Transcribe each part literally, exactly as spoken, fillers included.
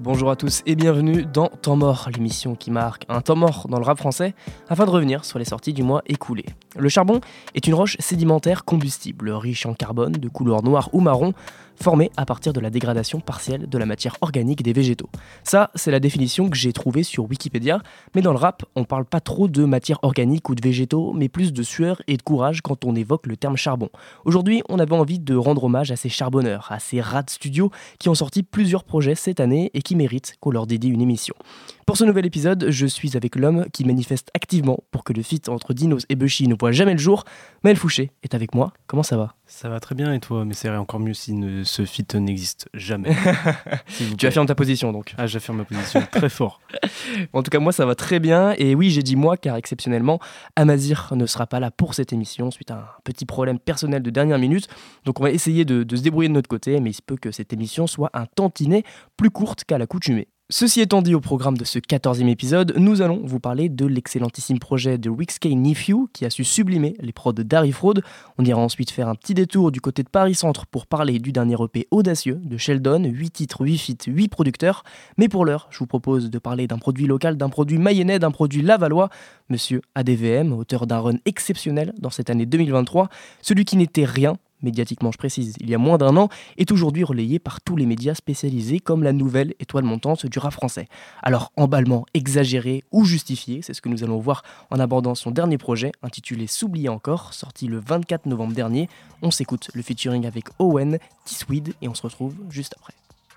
Bonjour à tous et bienvenue dans Temps Mort, l'émission qui marque un temps mort dans le rap français afin de revenir sur les sorties du mois écoulé. Le charbon est une roche sédimentaire combustible, riche en carbone de couleur noire ou marron, formée à partir de la dégradation partielle de la matière organique des végétaux. Ça, c'est la définition que j'ai trouvée sur Wikipédia, mais dans le rap, on parle pas trop de matière organique ou de végétaux, mais plus de sueur et de courage quand on évoque le terme charbon. Aujourd'hui, on avait envie de rendre hommage à ces charbonneurs, à ces rats de studio qui ont sorti plusieurs projets cette année et qui méritent qu'on leur dédie une émission. Pour ce nouvel épisode, je suis avec l'homme qui manifeste activement pour que le feat entre Dinos et Bushi ne voit jamais le jour. Maël Fouché est avec moi. Comment ça va ? Ça va très bien et toi ? Mais c'est encore mieux si ne, ce feat n'existe jamais. Tu affirmes ta position donc ? Ah, j'affirme ma position très fort. En tout cas, moi ça va très bien. Et oui, j'ai dit moi car exceptionnellement, Amazir ne sera pas là pour cette émission suite à un petit problème personnel de dernière minute. Donc on va essayer de, de se débrouiller de notre côté, mais il se peut que cette émission soit un tantinet plus courte qu'à l'accoutumée. Ceci étant dit, au programme de ce quatorzième épisode, nous allons vous parler de l'excellentissime projet de Rick K Nephew qui a su sublimer les prods de Dari Fraud. On ira ensuite faire un petit détour du côté de Paris Centre pour parler du dernier E P audacieux de Sheldon, huit titres, huit feats, huit producteurs. Mais pour l'heure, je vous propose de parler d'un produit local, d'un produit mayennais, d'un produit lavallois, Monsieur A D V M, auteur d'un run exceptionnel dans cette année deux mille vingt-trois, celui qui n'était rien, médiatiquement je précise, il y a moins d'un an, est aujourd'hui relayé par tous les médias spécialisés comme la nouvelle étoile montante du rap français. Alors, emballement exagéré ou justifié, c'est ce que nous allons voir en abordant son dernier projet, intitulé S'oublier encore, sorti le vingt-quatre novembre dernier. On s'écoute le featuring avec Owen, T-Swede, et on se retrouve juste après.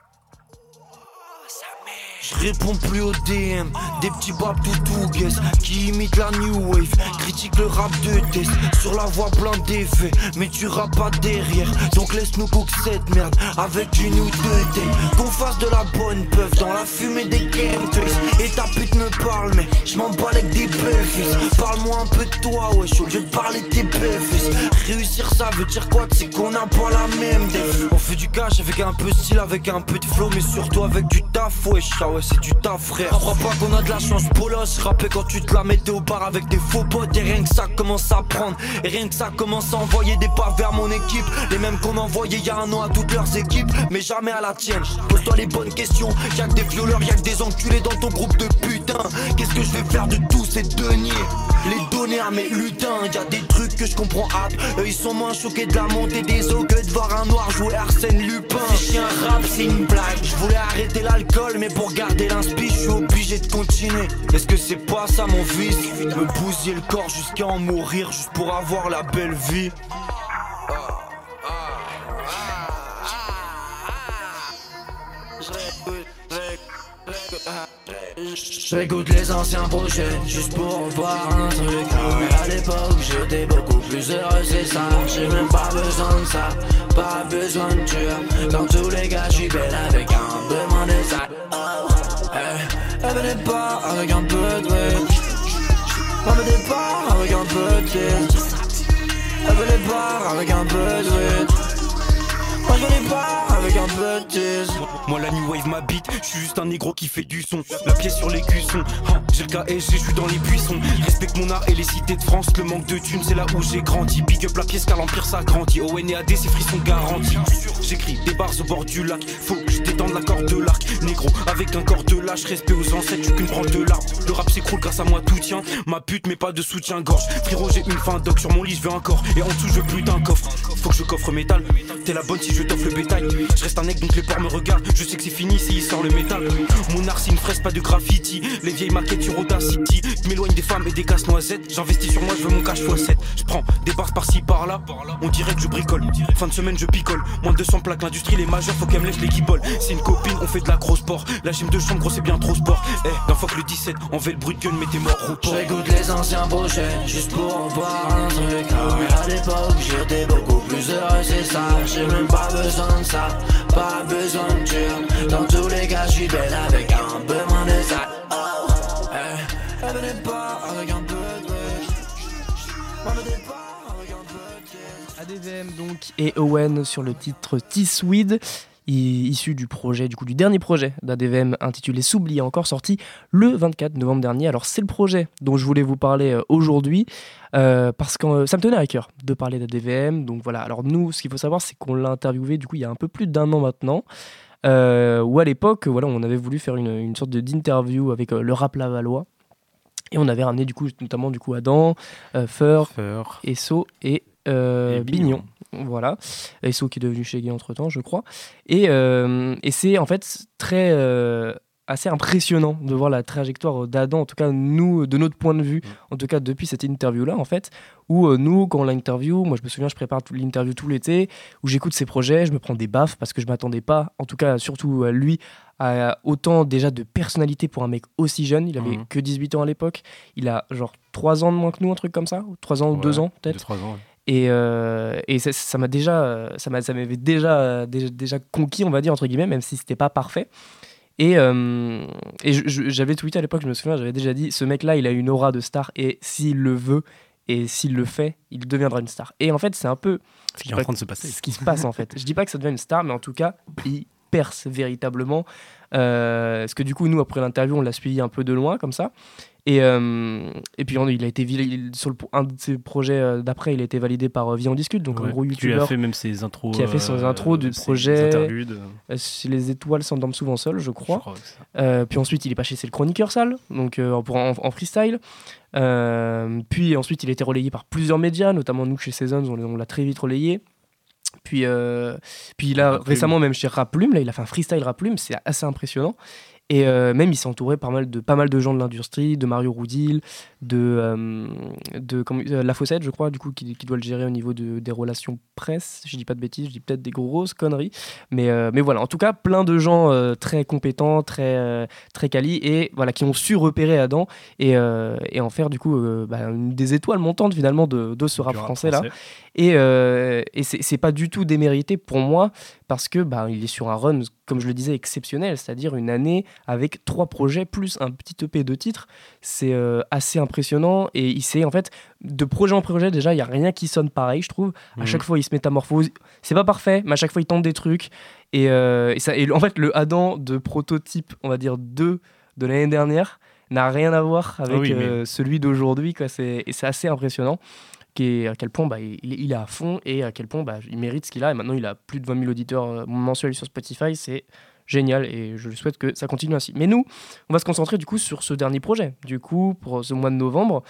Je réponds plus aux D M, des petits babs tout guess qui imitent la new wave, critique le rap de test, sur la voix plein d'effets, mais tu rappes pas derrière, donc laisse-nous cook cette merde, avec une ou deux days, qu'on fasse de la bonne puff dans la fumée des gameplays, et ta pute me parle mais je m'en bats avec des belles. Parle-moi un peu de toi wesh, au lieu de parler de tes belles. Réussir ça veut dire quoi, c'est qu'on a pas la même def. On fait du cash avec un peu de style, avec un peu de flow, mais surtout avec du taf wesh. Ah ouais, c'est du taf frère. Crois pas qu'on a de la chance bolos. Rapper quand tu te la mettais au bar avec des faux potes. Et rien que ça commence à prendre. Et rien que ça commence à envoyer des pas vers mon équipe. Les mêmes qu'on envoyait il y a un an à toutes leurs équipes, mais jamais à la tienne. Pose-toi les bonnes questions. Y'a que des violeurs, y'a que des enculés dans ton groupe de putain. Qu'est-ce que je vais faire de tous ces deniers? Les donner à mes lutins. Y'a des trucs que je comprends hâte. Eux ils sont moins choqués de la montée des eaux que de voir un noir jouer Arsène Lupin. Si chien rap c'est une blague. Je voulais arrêter l'alcool mais pour garder l'inspi je suis obligé de continuer. Est-ce que c'est pas ça mon fils? Me bousiller le corps jusqu'à en mourir juste pour avoir la belle vie. J'écoute les anciens projets juste pour voir un truc. Mais à l'époque j'étais beaucoup plus heureux, c'est ça. J'ai même pas besoin de ça, pas besoin de tuer. Dans tous les cas j'suis belle avec un peu moins de ça. Oh, hey. Elle venait pas avec un peu de truc. Elle venait pas avec un peu de titre. Elle venait pas avec un peu de truc. Moi je venais pas avec un peu de titre. Moi la new wave m'habite, je suis juste un négro qui fait du son. La pièce sur les cuissons, hein, j'ai le K S G, je suis dans les buissons. Respecte mon art et les cités de France. Le manque de thunes c'est là où j'ai grandi. Big up la pièce car l'empire s'agrandit. O N et A D ces frissons garantis. J'écris des bars au bord du lac. Faut que je détende la corde de l'arc. Négro avec un corps de lâche. Respect aux ancêtres, je suis qu'une branche de l'arbre. Le rap s'écroule grâce à moi tout tient. Ma pute mais pas de soutien-gorge. Frérot j'ai une fin doc sur mon lit je veux un corps. Et en dessous je veux plus d'un coffre. Faut que je coffre métal. T'es la bonne si je t'offre le bétail. Je reste un mec donc les porcs me regardent. Je sais que c'est fini si il sort le métal. Mon art c'est une fraise pas de graffiti. Les vieilles maquettes sur Audacity. Je m'éloigne des femmes et des casse-noisettes. J'investis sur moi je veux mon cash fois sept. Je prends des bars par-ci par-là. On dirait que je bricole. Fin de semaine je picole. Moins de deux cents plaques l'industrie les majeurs faut qu'elle me laisse les guibolles. C'est une copine on fait de la grosse sport. La gym de chambre gros c'est bien trop sport. Eh hey, d'un fuck le dix-sept. Enlevez le bruit de gun mettez mort au port. J'écoute les anciens projets juste pour en voir un truc. Mais à l'époque j'étais beaucoup plus heureux c'est ça. J'ai même pas besoin de ça, pas besoin de tuer. Dans tous les cas j'suis belle avec un peu moins de ça. Oh, hey. Elle venait pas avec un peu de truc. Elle venait pas avec un peu de truc. A D V M donc et Owen sur le titre T-Swede, issu du projet, du coup du dernier projet d'A D V M intitulé S'oublier encore, sorti le vingt-quatre novembre dernier. Alors c'est le projet dont je voulais vous parler aujourd'hui euh, parce que euh, ça me tenait à cœur de parler d'A D V M. Donc voilà, alors nous ce qu'il faut savoir c'est qu'on l'a interviewé du coup il y a un peu plus d'un an maintenant. euh, où à l'époque, voilà, on avait voulu faire une, une sorte de, d'interview avec euh, le rap lavallois. Et on avait ramené du coup, notamment du coup, Adam, euh, Feur, Feur. Esso et, euh, Et Bignon. Bignon. Voilà. Esso qui est devenu Shaggy entre-temps, je crois. Et, euh, et c'est en fait très... Euh, assez impressionnant de voir la trajectoire d'Adam, en tout cas nous, de notre point de vue, en tout cas depuis cette interview-là, en fait, où euh, nous, quand on l'interview, moi je me souviens, je prépare toute l'interview tout l'été, où j'écoute ses projets, je me prends des baffes parce que je m'attendais pas, en tout cas surtout à lui, à autant déjà de personnalité pour un mec aussi jeune. Il avait Mhm. que dix-huit ans à l'époque, il a genre trois ans de moins que nous, un truc comme ça, trois ans ou Ouais, deux ans peut-être. deux, trois ans. Ouais. Et, euh, et ça, ça m'a déjà, ça, m'a, ça m'avait déjà, déjà, déjà conquis, on va dire, entre guillemets, même si c'était pas parfait. Et, euh, et je, je, j'avais tweeté à l'époque, je me souviens, j'avais déjà dit, ce mec-là, il a une aura de star, et s'il le veut, et s'il le fait, il deviendra une star. Et en fait, c'est un peu Ce qui est en train de se passer. ce qui se passe, en fait. Je dis pas que ça devient une star, mais en tout cas, il perce véritablement. Euh, parce que du coup, nous, après l'interview, on l'a suivi un peu de loin, comme ça. Et, euh, et puis, il a été il, sur le, un de ses projets d'après, il a été validé par euh, Vie en Discute, donc ouais, un gros qui youtubeur. a fait même ses intros. Qui a fait ses intros du euh, projet. Ses interludes. Euh, Les étoiles s'endorment souvent seules, je crois. Je crois que c'est ça. Euh, puis ensuite, il est passé chez le Chroniqueur Sale, donc euh, pour, en, en freestyle. Euh, puis ensuite, il a été relayé par plusieurs médias, notamment nous chez Seasons, on, on l'a très vite relayé. Puis, euh, puis là, Rap récemment, Plume. même chez Rap Plume, là, il a fait un freestyle Rap Plume, c'est assez impressionnant. Et euh, même, il s'est entouré pas mal de, pas mal de gens de l'industrie, de Mario Roudil, de, euh, de comment, euh, La Fossette, je crois, du coup, qui, qui doit le gérer au niveau de, des relations presse. Je dis pas de bêtises, je dis peut-être des grosses conneries. Mais, euh, mais voilà, en tout cas, plein de gens euh, très compétents, très, euh, très quali, et voilà, qui ont su repérer Adam et, euh, et en faire, du coup, euh, bah, une des étoiles montantes, finalement, de, de ce rap, Du rap français-là. français. Et, euh, et c'est, c'est pas du tout démérité pour moi, parce que bah, il est sur un run, comme je le disais, exceptionnel, c'est-à-dire une année avec trois projets plus un petit E P de titres. C'est euh, assez impressionnant, et il sait, en fait, de projet en projet, déjà, il n'y a rien qui sonne pareil, je trouve. À Mhm. chaque fois, il se métamorphose. C'est pas parfait, mais à chaque fois, il tente des trucs. Et, euh, et, ça, et en fait, le Adam de prototype, on va dire deux de l'année dernière, n'a rien à voir avec Ah oui, mais- euh, celui d'aujourd'hui, quoi. C'est, et c'est assez impressionnant. Qui est, à quel point bah, il, il est à fond, et à quel point bah, il mérite ce qu'il a. Et maintenant, il a plus de vingt mille auditeurs euh, mensuels sur Spotify. C'est génial, et je souhaite que ça continue ainsi. Mais nous, on va se concentrer du coup sur ce dernier projet, du coup, pour ce mois de novembre,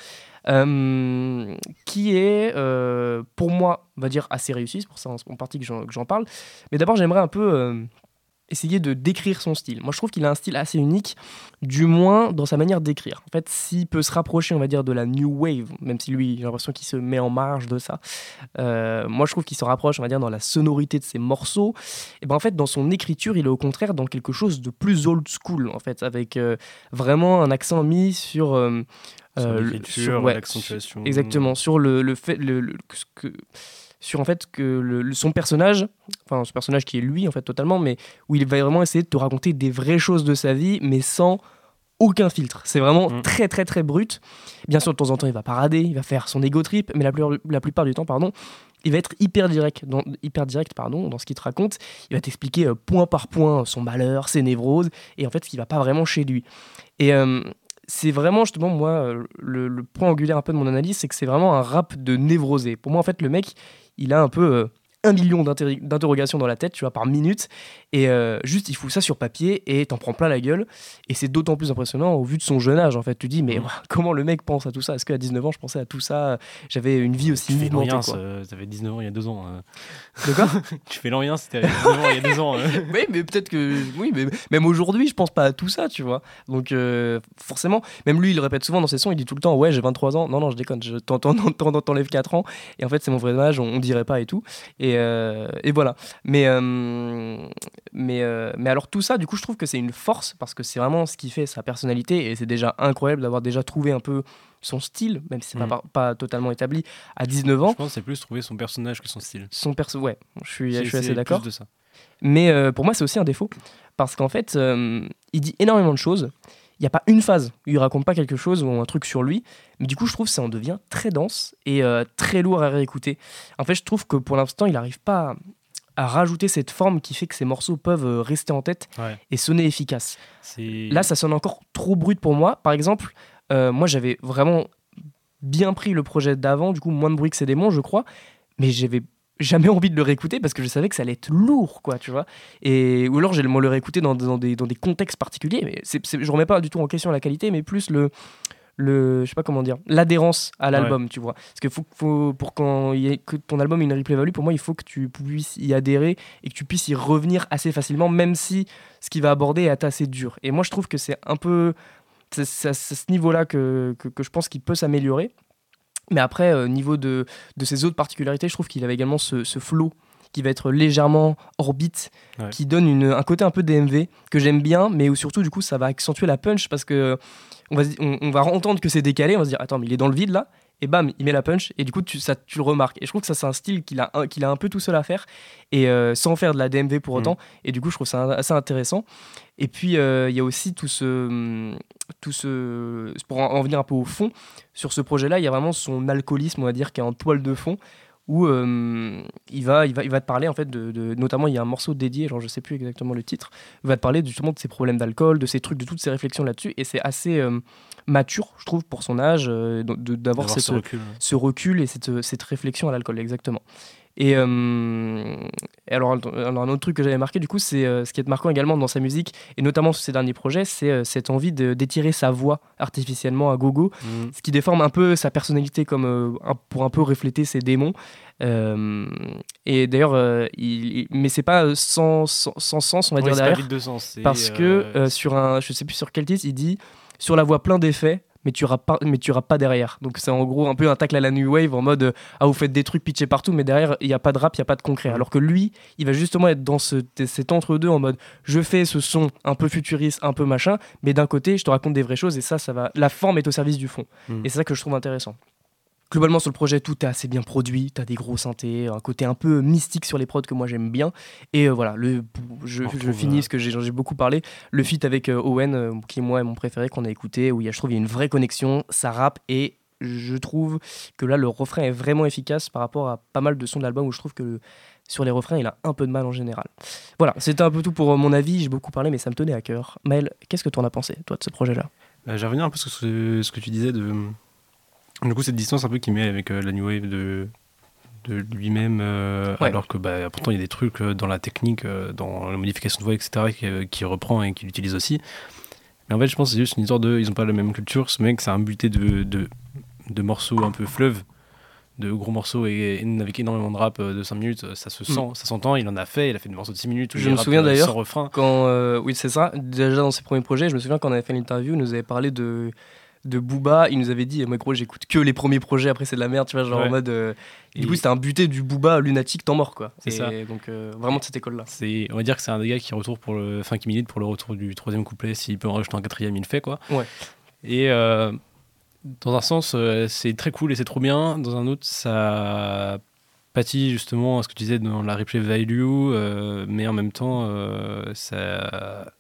euh, qui est, euh, pour moi, on va dire, assez réussi. C'est pour ça en partie que j'en, que j'en parle. Mais d'abord, j'aimerais un peu... Euh, essayer de décrire son style. Moi, je trouve qu'il a un style assez unique, du moins dans sa manière d'écrire. En fait, s'il peut se rapprocher, on va dire, de la New Wave, même si lui, j'ai l'impression qu'il se met en marge de ça, euh, moi, je trouve qu'il se rapproche, on va dire, dans la sonorité de ses morceaux. Et ben, en fait, dans son écriture, il est au contraire dans quelque chose de plus old school, en fait, avec euh, vraiment un accent mis sur... Euh, Sur euh, l'écriture, sur- ouais, l'accentuation. exactement, sur le, le fait... Le, le- ce que, sur en fait que le, le- son personnage, enfin ce personnage qui est lui en fait totalement, mais où il va vraiment essayer de te raconter des vraies choses de sa vie, mais sans aucun filtre. C'est vraiment Mm. très très très brut. Bien sûr, de temps en temps, il va parader, il va faire son ego trip, mais la, plupart- la plupart du temps, pardon, il va être hyper direct, dans, hyper direct pardon, dans ce qu'il te raconte. Il va t'expliquer euh, point par point son malheur, ses névroses, et en fait, ce qui va pas vraiment chez lui. Et euh, c'est vraiment, justement, moi, euh, le, le point angulaire un peu de mon analyse, c'est que c'est vraiment un rap de névrosé. Pour moi, en fait, le mec, il a un peu euh, un million d'inter- d'interrogations dans la tête, tu vois, par minute, et euh, juste, il fout ça sur papier, et t'en prends plein la gueule, et c'est d'autant plus impressionnant au vu de son jeune âge, en fait. Tu dis, mais Mmh. ouah, comment le mec pense à tout ça? Est-ce qu'à dix-neuf ans, je pensais à tout ça? J'avais une vie aussi Tu fais mouvementée, l'Orient, quoi. t'avais dix-neuf ans il y a deux ans. euh. De quoi? Tu fais l'Orient, c'était dix-neuf ans il y a deux ans. euh. Oui, mais peut-être que. Oui, mais même aujourd'hui, je pense pas à tout ça, tu vois. Donc, euh, forcément, même lui, il le répète souvent dans ses sons, il dit tout le temps, ouais, j'ai vingt-trois ans. Non, non, je déconne, je t'en- t'en- t'en- t'enlèves quatre ans. Et en fait, c'est mon vrai âge, on, on dirait pas et tout. Et, euh, et voilà. Mais, euh, mais, euh, mais alors, tout ça, du coup, je trouve que c'est une force, parce que c'est vraiment ce qui fait sa personnalité. Et c'est déjà incroyable d'avoir déjà trouvé un peu son style, même si c'est Mhm. pas, pas totalement établi, à dix-neuf ans. Je pense que c'est plus trouver son personnage que son style. Son perso, ouais, je suis, je C'est- suis c'est assez plus d'accord. de ça. Mais euh, pour moi, c'est aussi un défaut. Parce qu'en fait, euh, il dit énormément de choses. Il n'y a pas une phase où il raconte pas quelque chose ou un truc sur lui. Mais du coup, je trouve que ça en devient très dense et euh, très lourd à réécouter. En fait, je trouve que pour l'instant, il n'arrive pas à, à rajouter cette forme qui fait que ces morceaux peuvent euh, rester en tête Ouais. et sonner efficace. C'est... Là, ça sonne encore trop brut pour moi. Par exemple, euh, moi, j'avais vraiment bien pris le projet d'avant, du coup, moins de bruit que ces démons, je crois. Mais j'avais jamais envie de le réécouter parce que je savais que ça allait être lourd, quoi, tu vois. Et, ou alors j'ai le réécouter dans, dans, des, dans des contextes particuliers, mais c'est, c'est, je remets pas du tout en question la qualité, mais plus le... le je sais pas comment dire, l'adhérence à l'album, ouais. tu vois, parce que faut, faut pour quand il y ait, que ton album ait une replay value, pour moi il faut que tu puisses y adhérer et que tu puisses y revenir assez facilement, même si ce qu'il va aborder est assez dur. Et moi je trouve que c'est un peu c'est, c'est, c'est à ce niveau là que, que, que je pense qu'il peut s'améliorer. Mais après euh, niveau de, de ses autres particularités, je trouve qu'il avait également ce, ce flow qui va être légèrement hors beat, ouais. qui donne une, un côté un peu D M V que j'aime bien, mais où surtout du coup ça va accentuer la punch parce que on va, on, on va entendre que c'est décalé, on va se dire attends mais il est dans le vide là, et bam il met la punch et du coup tu, ça, tu le remarques. Et je trouve que ça c'est un style qu'il a, un, qu'il a un peu tout seul à faire et euh, sans faire de la D M V pour autant, mmh. et du coup je trouve ça assez intéressant. Et puis il euh, y a aussi tout ce, tout ce, pour en, en venir un peu au fond, sur ce projet là il y a vraiment son alcoolisme on va dire qui est en toile de fond, où euh, il, va, il, va, il va te parler en fait de, de, notamment il y a un morceau dédié, alors je sais plus exactement le titre, il va te parler justement de ses problèmes d'alcool, de ses trucs, de toutes ses réflexions là-dessus, et c'est assez euh, mature je trouve pour son âge euh, de, de, d'avoir, d'avoir cette, ce, recul. ce recul et cette, cette réflexion à l'alcool exactement. Et, euh, et alors, alors un autre truc que j'avais marqué du coup c'est euh, ce qui est marquant également dans sa musique et notamment sur ses derniers projets, c'est euh, cette envie de, d'étirer sa voix artificiellement à gogo, mmh. ce qui déforme un peu sa personnalité comme euh, un, pour un peu refléter ses démons. Euh, et d'ailleurs euh, il, il, mais c'est pas sans, sans, sans sens on va ouais, dire derrière, pas vide de sens, parce euh, que euh, sur un je sais plus sur quel titre il dit sur la voix plein d'effets mais tu rappes pas, mais tu rappes pas derrière. Donc c'est en gros un peu un tacle à la new wave en mode ah vous faites des trucs pitchés partout mais derrière il y a pas de rap, il y a pas de concret. Alors que lui, il va justement être dans ce, cet entre-deux en mode je fais ce son un peu futuriste, un peu machin, mais d'un côté je te raconte des vraies choses et ça ça va, la forme est au service du fond. Mm. Et c'est ça que je trouve intéressant. Globalement sur le projet tout est assez bien produit, t'as des gros synthés, un côté un peu mystique sur les prods que moi j'aime bien, et euh, voilà, le, je, je finis parce que j'ai, j'ai beaucoup parlé, le feat avec euh, Owen euh, qui moi est mon préféré qu'on a écouté, où il y a, je trouve il y a une vraie connexion, ça rappe, et je trouve que là le refrain est vraiment efficace par rapport à pas mal de sons de l'album où je trouve que le, sur les refrains il a un peu de mal en général. Voilà, c'était un peu tout pour euh, mon avis, j'ai beaucoup parlé mais ça me tenait à cœur. Maël, qu'est-ce que tu en as pensé toi de ce projet là? euh, J'ai revenu un peu sur ce, ce que tu disais de... Du coup, cette distance un peu qu'il met avec euh, la new wave de, de lui-même, euh, ouais. alors que bah, pourtant il y a des trucs euh, dans la technique, euh, dans la modification de voix, et cetera, qui, euh, qui reprend et qu'il utilise aussi. Mais en fait, je pense que c'est juste une histoire de. Ils n'ont pas la même culture. Ce mec, c'est un buté de, de, de morceaux un peu fleuve, de gros morceaux, et, et avec énormément de rap euh, de cinq minutes. Ça se sent, mm. ça s'entend. Il en a fait, il a fait des morceaux de six minutes. Où je me souviens d'ailleurs, sans refrain. Quand, euh, oui, c'est ça, déjà dans ses premiers projets, je me souviens quand on avait fait l'interview, il nous avait parlé de. de Booba, il nous avait dit moi gros j'écoute que les premiers projets, après c'est de la merde, tu vois, genre ouais. en mode euh, et du coup c'était un buté du Booba lunatique temps mort quoi. C'est et ça. Donc euh, vraiment de cette école là. C'est, on va dire que c'est un des gars qui retourne pour le fin qui milite pour le retour du troisième couplet, s'il peut en rajouter un quatrième il le fait quoi. Ouais. Et euh, dans un sens euh, c'est très cool et c'est trop bien, dans un autre ça pâtit justement à ce que tu disais dans la replay value, euh, mais en même temps euh, ça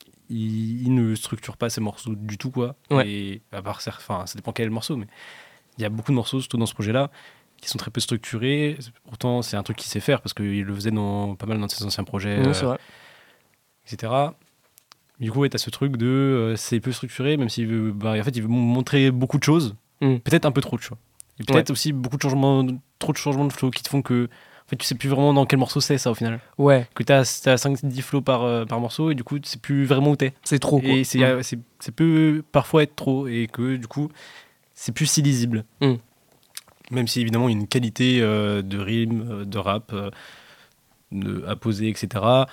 Il, il ne structure pas ses morceaux du tout quoi. Ouais. Et à part enfin ça dépend quel morceau, mais il y a beaucoup de morceaux surtout dans ce projet là qui sont très peu structurés. Pourtant c'est un truc qu'il sait faire parce qu'il le faisait dans pas mal dans ses anciens projets, ouais, c'est vrai. euh, etc. Du coup ouais, t'as ce truc de euh, c'est peu structuré, même s'il veut bah, en fait il veut montrer beaucoup de choses, mm. peut-être un peu trop de choix et peut-être ouais. aussi beaucoup de changements, trop de changements de flow qui te font que en fait, tu sais plus vraiment dans quel morceau c'est ça au final. Ouais. Que t'as, t'as cinq dix flows par, euh, par morceau et du coup, tu sais plus vraiment où t'es. C'est trop quoi. Et c'est, mm. euh, c'est, c'est peut parfois être trop et que du coup, c'est plus si lisible. Mm. Même si évidemment, il y a une qualité euh, de rime, de rap, euh, de, à poser, et cetera.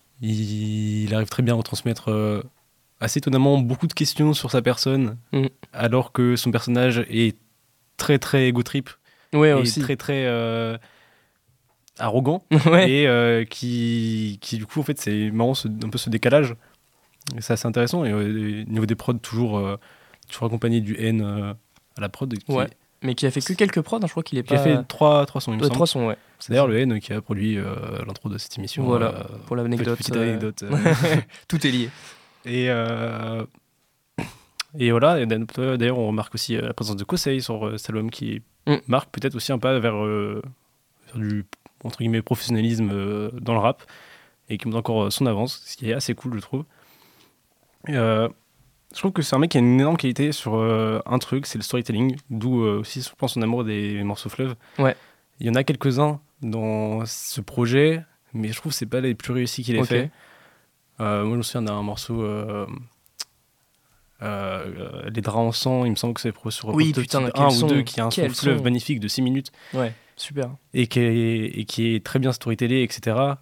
Il, il arrive très bien à retransmettre euh, assez étonnamment beaucoup de questions sur sa personne, mm. alors que son personnage est très très ego trip. Ouais, et aussi. très très. Euh, arrogant ouais. et euh, qui, qui du coup en fait c'est marrant ce, un peu ce décalage et c'est assez intéressant et au euh, niveau des prods toujours, euh, toujours accompagné du N euh, à la prod qui, ouais. mais qui a fait que quelques prods hein, je crois qu'il est qui pas... a fait trois, trois sons il me euh, semble. trois sons ouais. C'est d'ailleurs le N qui a produit euh, l'intro de cette émission voilà euh, pour l'anecdote, petite euh... anecdote euh. tout est lié et euh... et voilà et d'ailleurs on remarque aussi la présence de Kosei sur euh, cet album qui mm. marque peut-être aussi un pas vers, euh, vers du entre guillemets professionnalisme euh, dans le rap et qui montre encore euh, son avance, ce qui est assez cool je trouve. Et, euh, je trouve que c'est un mec qui a une énorme qualité sur euh, un truc, c'est le storytelling, d'où euh, aussi je pense son amour des morceaux fleuves. Ouais. Il y en a quelques-uns dans ce projet, mais je trouve que c'est pas les plus réussis qu'il ait Ok. fait. Euh, moi, je me souviens d'un morceau, euh, euh, Les draps en sang, il me semble que c'est pro- sur Oui, Prototype putain, un quel ou son, deux, qui a un son quel fleuve son. magnifique de six minutes, Ouais, super. et qui est, et qui est très bien storytellé, et cetera.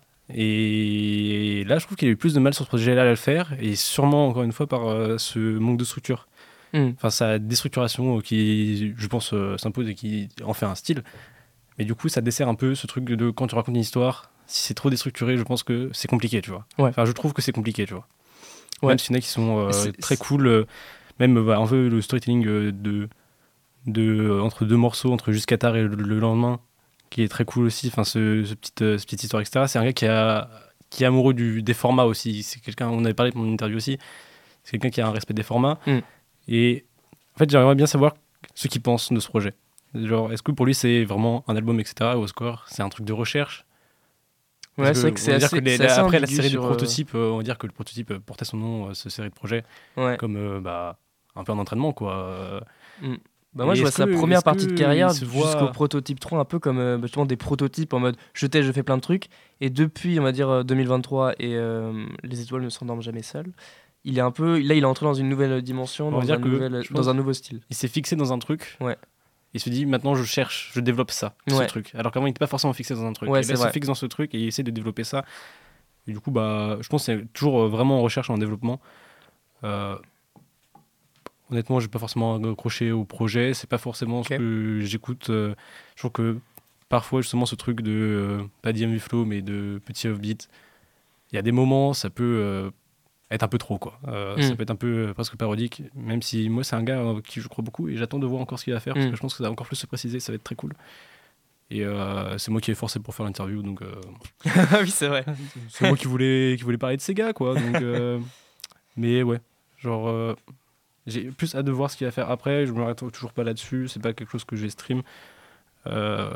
Et là, je trouve qu'il a eu plus de mal sur ce projet-là à le faire, et sûrement, encore une fois, par euh, ce manque de structure. Hmm. Enfin, sa déstructuration qui, je pense, euh, s'impose et qui en fait un style. Mais du coup, ça dessert un peu ce truc de quand tu racontes une histoire, si c'est trop déstructuré, je pense que c'est compliqué, tu vois. Ouais. Enfin, je trouve que c'est compliqué, tu vois. Ouais. Même s'il y en a qui sont euh, C'est- très c'est- cool, euh, même bah, un peu le storytelling euh, de, de, euh, entre deux morceaux, entre Jusqu'à tard et le, le lendemain, qui est très cool aussi, enfin, ce, ce petite, euh, cette petite histoire, et cetera. C'est un gars qui, a, qui est amoureux du, des formats aussi. C'est quelqu'un, on avait parlé de mon interview aussi, c'est quelqu'un qui a un respect des formats. Mm. Et en fait, j'aimerais bien savoir ce qu'il pense de ce projet. Genre, est-ce que pour lui, c'est vraiment un album, et cetera, ou au score, c'est un truc de recherche? Ouais, Parce c'est vrai que on c'est va dire assez, que les- c'est la- assez après la ambigu série sur, de euh, prototypes, euh, on va dire que le prototype euh, portait son nom, euh, cette série de projets, Ouais. comme euh, bah, un peu un entraînement, quoi. Euh, Mm. Bah moi, Et je vois est-ce sa que- première est-ce partie de que carrière il se voit- jusqu'au prototype trois, un peu comme euh, bah, justement des prototypes en mode je teste, je fais plein de trucs. Et depuis, on va dire, euh, deux mille vingt-trois et euh, Les étoiles ne s'endorment jamais seules, il est un peu, là, il est entré dans une nouvelle dimension, On va dans dire un, que nouvel, je dans pense- un nouveau style. il s'est fixé dans un truc. Ouais. Il se dit maintenant je cherche, je développe ça, ce Ouais. truc. Alors qu'avant il n'était pas forcément fixé dans un truc. Ouais, et c'est là il se vrai. fixe dans ce truc et il essaie de développer ça. Et du coup, bah, je pense que c'est toujours euh, vraiment en recherche et en développement. Euh, honnêtement, je n'ai pas forcément accroché au projet. C'est pas forcément Ok. ce que j'écoute. Euh, je trouve que parfois, justement, ce truc de, euh, pas D M V Flow, mais de petit offbeat, il y a des moments, ça peut euh, être un peu trop, quoi. Euh, Mm. Ça peut être un peu euh, presque parodique, même si moi, c'est un gars euh, qui je crois beaucoup et j'attends de voir encore ce qu'il va faire parce Mm. que je pense que ça va encore plus se préciser, ça va être très cool. Et euh, c'est moi qui ai forcé pour faire l'interview, donc euh, Ah oui, c'est vrai. c'est moi qui voulais, qui voulais parler de ces gars, quoi. Donc, euh, mais ouais, genre, euh, j'ai plus hâte de voir ce qu'il va faire après. Je me m'arrête toujours pas là-dessus, c'est pas quelque chose que j'ai stream. Euh,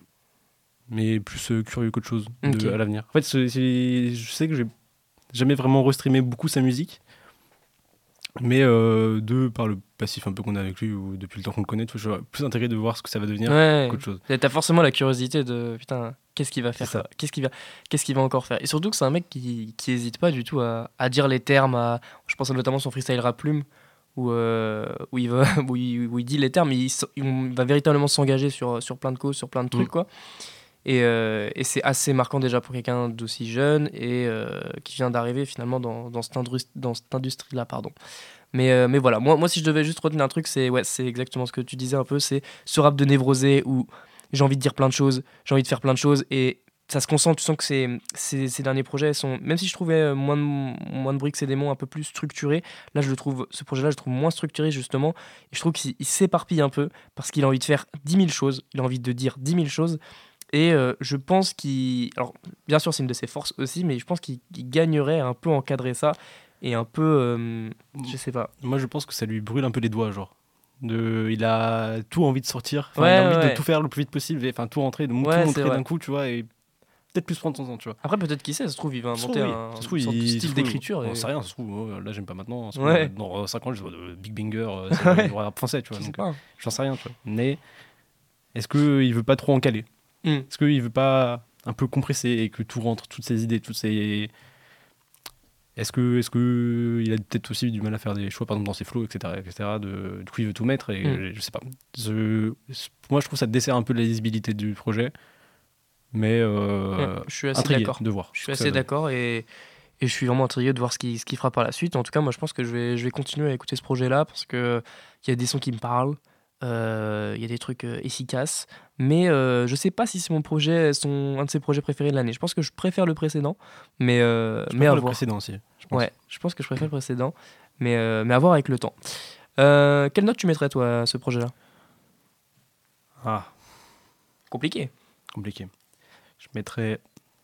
mais plus euh, curieux qu'autre chose de, Ok. à l'avenir. En fait, c'est- c'est- je sais que j'ai jamais vraiment restreamé beaucoup sa musique, mais euh, de par le passif un peu qu'on a avec lui ou depuis le temps qu'on le connaît, tu vois, je suis plus intégré de voir ce que ça va devenir Ouais. qu'autre chose. T'as forcément la curiosité de putain, qu'est-ce qu'il va faire, C'est ça. quoi. Qu'est-ce qu'il va, qu'est-ce qu'il va encore faire. Et surtout que c'est un mec qui, qui hésite pas du tout à, à dire les termes. À, je pense notamment à son freestyle rap plume où, euh, où il va, où il, où il dit les termes, il, s- il va véritablement s'engager sur, sur plein de causes, sur plein de trucs, Mm. quoi. Et, euh, et c'est assez marquant déjà pour quelqu'un d'aussi jeune et euh, qui vient d'arriver finalement dans, dans cette, industrie, dans cette industrie-là, pardon. Mais, euh, mais voilà, moi, moi si je devais juste retenir un truc, c'est ouais, c'est exactement ce que tu disais un peu, c'est ce rap de névrosé où j'ai envie de dire plein de choses, j'ai envie de faire plein de choses et ça se concentre, tu sens que c'est, c'est- ces derniers projets sont, même si je trouvais euh, moins de, moins de briques et démons un peu plus structurés, là je le trouve, ce projet-là je le trouve moins structuré justement, et je trouve qu'il il s'éparpille un peu parce qu'il a envie de faire dix mille choses, il a envie de dire dix mille choses. Et euh, je pense qu'il. Alors, bien sûr, c'est une de ses forces aussi, mais je pense qu'il qu'il gagnerait à un peu encadrer ça et un peu. euh, je sais pas. Moi, je pense que ça lui brûle un peu les doigts, genre. De, il a tout envie de sortir, enfin, Ouais, il a envie ouais. de tout faire le plus vite possible, et, enfin tout rentrer, de Ouais, tout c'est montrer vrai. d'un coup, tu vois, et peut-être plus prendre son temps, tu vois. Après, peut-être qui sait, ça se trouve, il va Ça se inventer trouve, oui. un Ça se trouve, une sorte de il- ça se style trouve, d'écriture. On et- sait rien, ça se trouve, oh, là j'aime pas maintenant, ça se Ouais. trouve, dans cinq ans, je vois de Big Banger, euh, c'est Ouais. le rap français, tu vois, Qui sait donc euh, pas. j'en sais rien, tu vois. Mais est-ce qu'il veut pas trop en caler? Mm. Est-ce qu'il veut pas un peu compresser et que tout rentre, toutes ses idées, toutes ses. Est-ce que, est-ce que il a peut-être aussi du mal à faire des choix, par exemple dans ses flows, et cetera, et cetera. De, du coup, il veut tout mettre et Mm. je sais pas. Je- pour moi, je trouve que ça dessert un peu la lisibilité du projet, mais euh, Ouais, je suis assez intrigué d'accord. de voir. Je ce suis que ça assez donne. d'accord et, et je suis vraiment intrigué de voir ce qu'il ce qu'il fera par la suite. En tout cas, moi, je pense que je vais, je vais continuer à écouter ce projet-là parce qu'il y a des sons qui me parlent, euh, il y a des trucs euh, efficaces, mais euh, je sais pas si c'est mon projet, son, un de ses projets préférés de l'année. Je pense que je préfère le précédent, mais, euh, Je mais à préfère le voir. précédent aussi, je pense. Ouais, je pense que je préfère le précédent, mais, euh, mais à voir avec le temps. Euh, quelle note tu mettrais, toi, à ce projet-là? Ah, Compliqué. compliqué. Je mettrais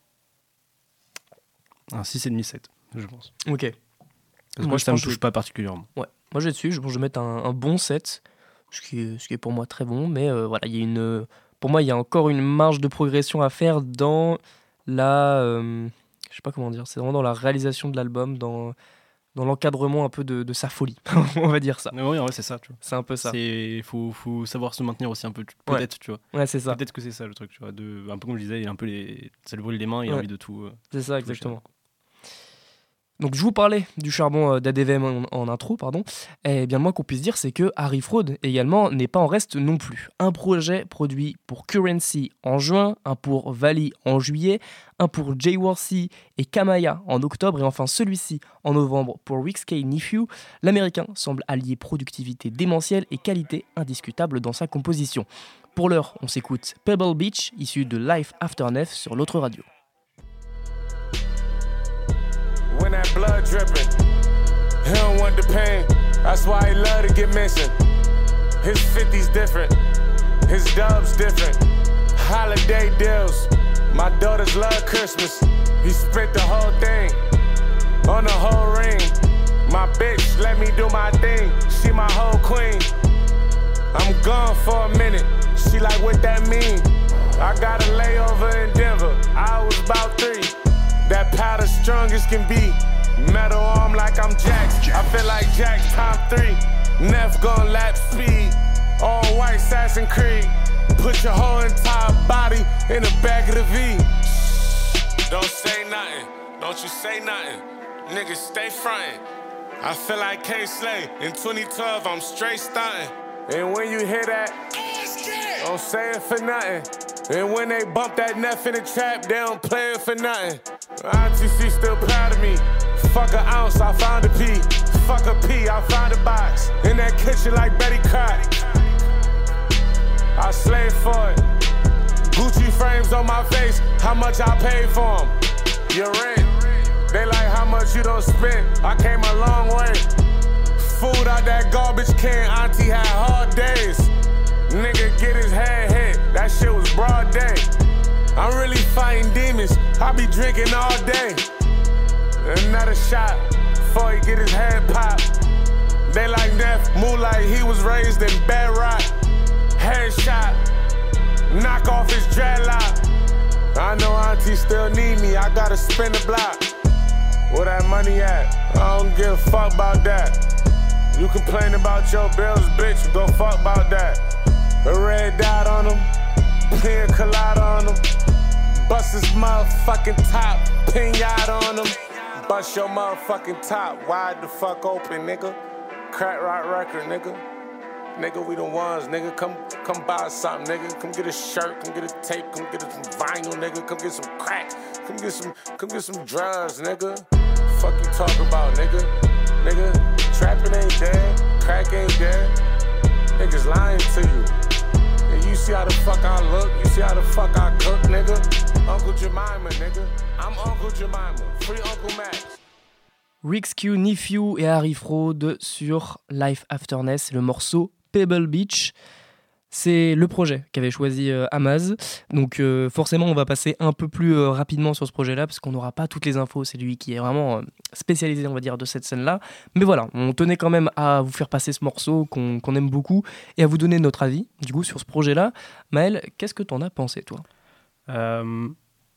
un six virgule cinq sept, je pense. Ok. Parce que Moi, moi, je ça me pense que touche je- pas particulièrement. Ouais, moi je vais dessus, je pense que je vais mettre un, un bon sept, ce qui, est, ce qui est pour moi très bon, mais euh, voilà, il y a une, pour moi il y a encore une marge de progression à faire dans la, euh, je sais pas comment dire, c'est vraiment dans la réalisation de l'album, dans dans l'encadrement un peu de, de sa folie, on va dire ça. Oui, ouais, c'est ça. Tu vois. C'est un peu ça. Il faut, faut savoir se maintenir aussi un peu, peut-être, ouais. tu vois. Ouais, c'est ça. Peut-être que c'est ça le truc, tu vois. De, un peu comme je disais, il a un peu les, ça lui brûle les mains, il a ouais. envie de tout. Euh, c'est ça, exactement. Donc je vous parlais du charbon d'A D V M en, en intro, pardon. Et bien moi qu'on puisse dire, c'est que Harry Fraud également n'est pas en reste non plus. Un projet produit pour Currency en juin, un pour Valley en juillet, un pour Jayworthy et Kamaya en octobre, et enfin celui-ci en novembre pour Rick K. Nephew. L'américain semble allier productivité démentielle et qualité indiscutable dans sa composition. Pour l'heure, on s'écoute Pebble Beach, issu de Life After Nef sur l'autre radio. When that blood dripping, he don't want the pain. That's why he love to get missing. His fifties different, his dubs different. Holiday deals, my daughters love Christmas. He spent the whole thing on the whole ring. My bitch let me do my thing, she my whole queen. I'm gone for a minute, she like what that mean. I got a layover in Denver, I was about three. That powder strong as can be. Metal arm like I'm Jax. I feel like Jack top three. Neff gon' lap speed. All white Assassin's Creed. Put your whole entire body in the back of the V. Don't say nothing. Don't you say nothing. Niggas stay frontin'. I feel like K-Slay. In twenty twelve, I'm straight stuntin'. And when you hear that, don't say it for nothing. And when they bump that Neff in the trap, they don't play it for nothing. Auntie C still proud of me. Fuck an ounce, I found a P. Fuck a P, I found a box. In that kitchen like Betty Crock. I slaved for it. Gucci frames on my face, how much I paid for them? Your rent. They like how much you don't spend. I came a long way. Food out that garbage can, auntie had hard days. Nigga get his head hit, that shit was broad day. I'm really fighting demons, I be drinking all day. Another shot, before he get his head popped. They like Neff, move like he was raised in bedrock. Headshot, knock off his dreadlock. I know auntie still need me, I gotta spin the block. Where that money at? I don't give a fuck about that. You complain about your bills, bitch, go fuck about that. A red dot on him, pina colada on him. Bust his motherfucking top, pinata on him. Bust your motherfucking top, wide the fuck open, nigga. Crack rock record, nigga. Nigga, we the ones, nigga. Come come buy something, nigga. Come get a shirt, come get a tape, come get some vinyl, nigga. Come get some crack, come get some, come get some drugs, nigga. Fuck you talk about, nigga. Nigga, trapping ain't dead, crack ain't dead. Niggas lying to you. And you see how the fuck I look, you see how the fuck I cook, nigga. Uncle Jemima, nigga. I'm Uncle Jemima. Free Uncle Max. Rick Q, Nephew et Harry Fraud sur Life After Ness, le morceau Pebble Beach. C'est le projet qu'avait choisi euh, Amaz. Donc euh, forcément, on va passer un peu plus euh, rapidement sur ce projet-là parce qu'on n'aura pas toutes les infos. C'est lui qui est vraiment euh, spécialisé, on va dire, de cette scène-là. Mais voilà, on tenait quand même à vous faire passer ce morceau qu'on, qu'on aime beaucoup et à vous donner notre avis, du coup, sur ce projet-là. Maël, qu'est-ce que t'en as pensé, toi ? euh,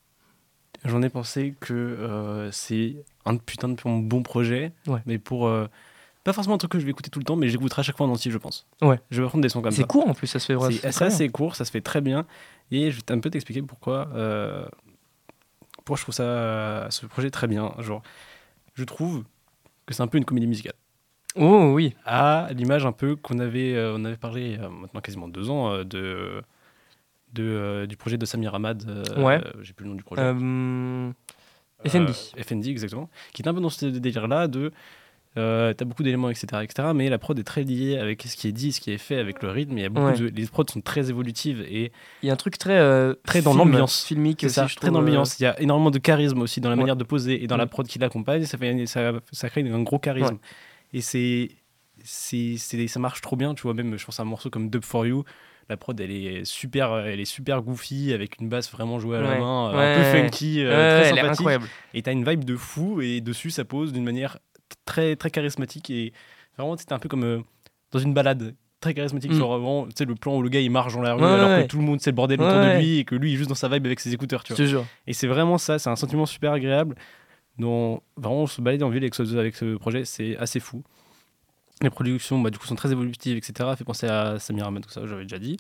J'en ai pensé que euh, c'est un putain de bon projet, ouais. mais pour... Euh, pas forcément un truc que je vais écouter tout le temps, mais j'écouterai à chaque fois en entier, je pense. Ouais. Je vais prendre des sons comme c'est ça. C'est court en plus, ça se fait vraiment. C'est, ça, c'est court, ça se fait très bien. Et je vais un peu t'expliquer pourquoi, euh, pourquoi je trouve ça, euh, ce projet très bien. Genre, je trouve que c'est un peu une comédie musicale. Oh oui. À l'image un peu qu'on avait, euh, on avait parlé il y a maintenant quasiment deux ans euh, de, de, euh, du projet de Samir Hamad. Euh, ouais. Euh, j'ai plus le nom du projet. Euh, F N D. Euh, F N D, exactement. Qui est un peu dans ce délire-là de... Euh, t'as beaucoup d'éléments, et cetera, et cetera, mais la prod est très liée avec ce qui est dit, ce qui est fait, avec le rythme. Il y a beaucoup ouais. de, les prods sont très évolutives et il y a un truc très euh, très dans film, l'ambiance, filmique, c'est aussi, ça, je très trouve, dans l'ambiance. euh... Il y a énormément de charisme aussi dans la ouais. manière de poser et dans ouais. la prod qui l'accompagne. Ça fait, ça, ça crée un gros charisme ouais. et c'est, c'est, c'est, ça marche trop bien. Tu vois, même je pense à un morceau comme Dub for You. La prod, elle est super, elle est super goofy avec une basse vraiment jouée à ouais. la main, ouais. un peu funky, euh, ouais, très elle sympathique. Est incroyable. Et t'as une vibe de fou et dessus ça pose d'une manière très très charismatique et vraiment c'était un peu comme euh, dans une balade très charismatique, mm. genre vraiment tu sais le plan où le gars il marche dans la rue ouais, alors ouais. que tout le monde c'est le bordel autour ouais. de lui et que lui il est juste dans sa vibe avec ses écouteurs, tu vois. Je te jure. Et c'est vraiment ça, c'est un sentiment super agréable dans, vraiment se balader en ville avec ce, avec ce projet, c'est assez fou. Les productions bah, du coup, sont très évolutives, et cetera. Fait penser à Samir Ahmed, tout ça, j'avais déjà dit.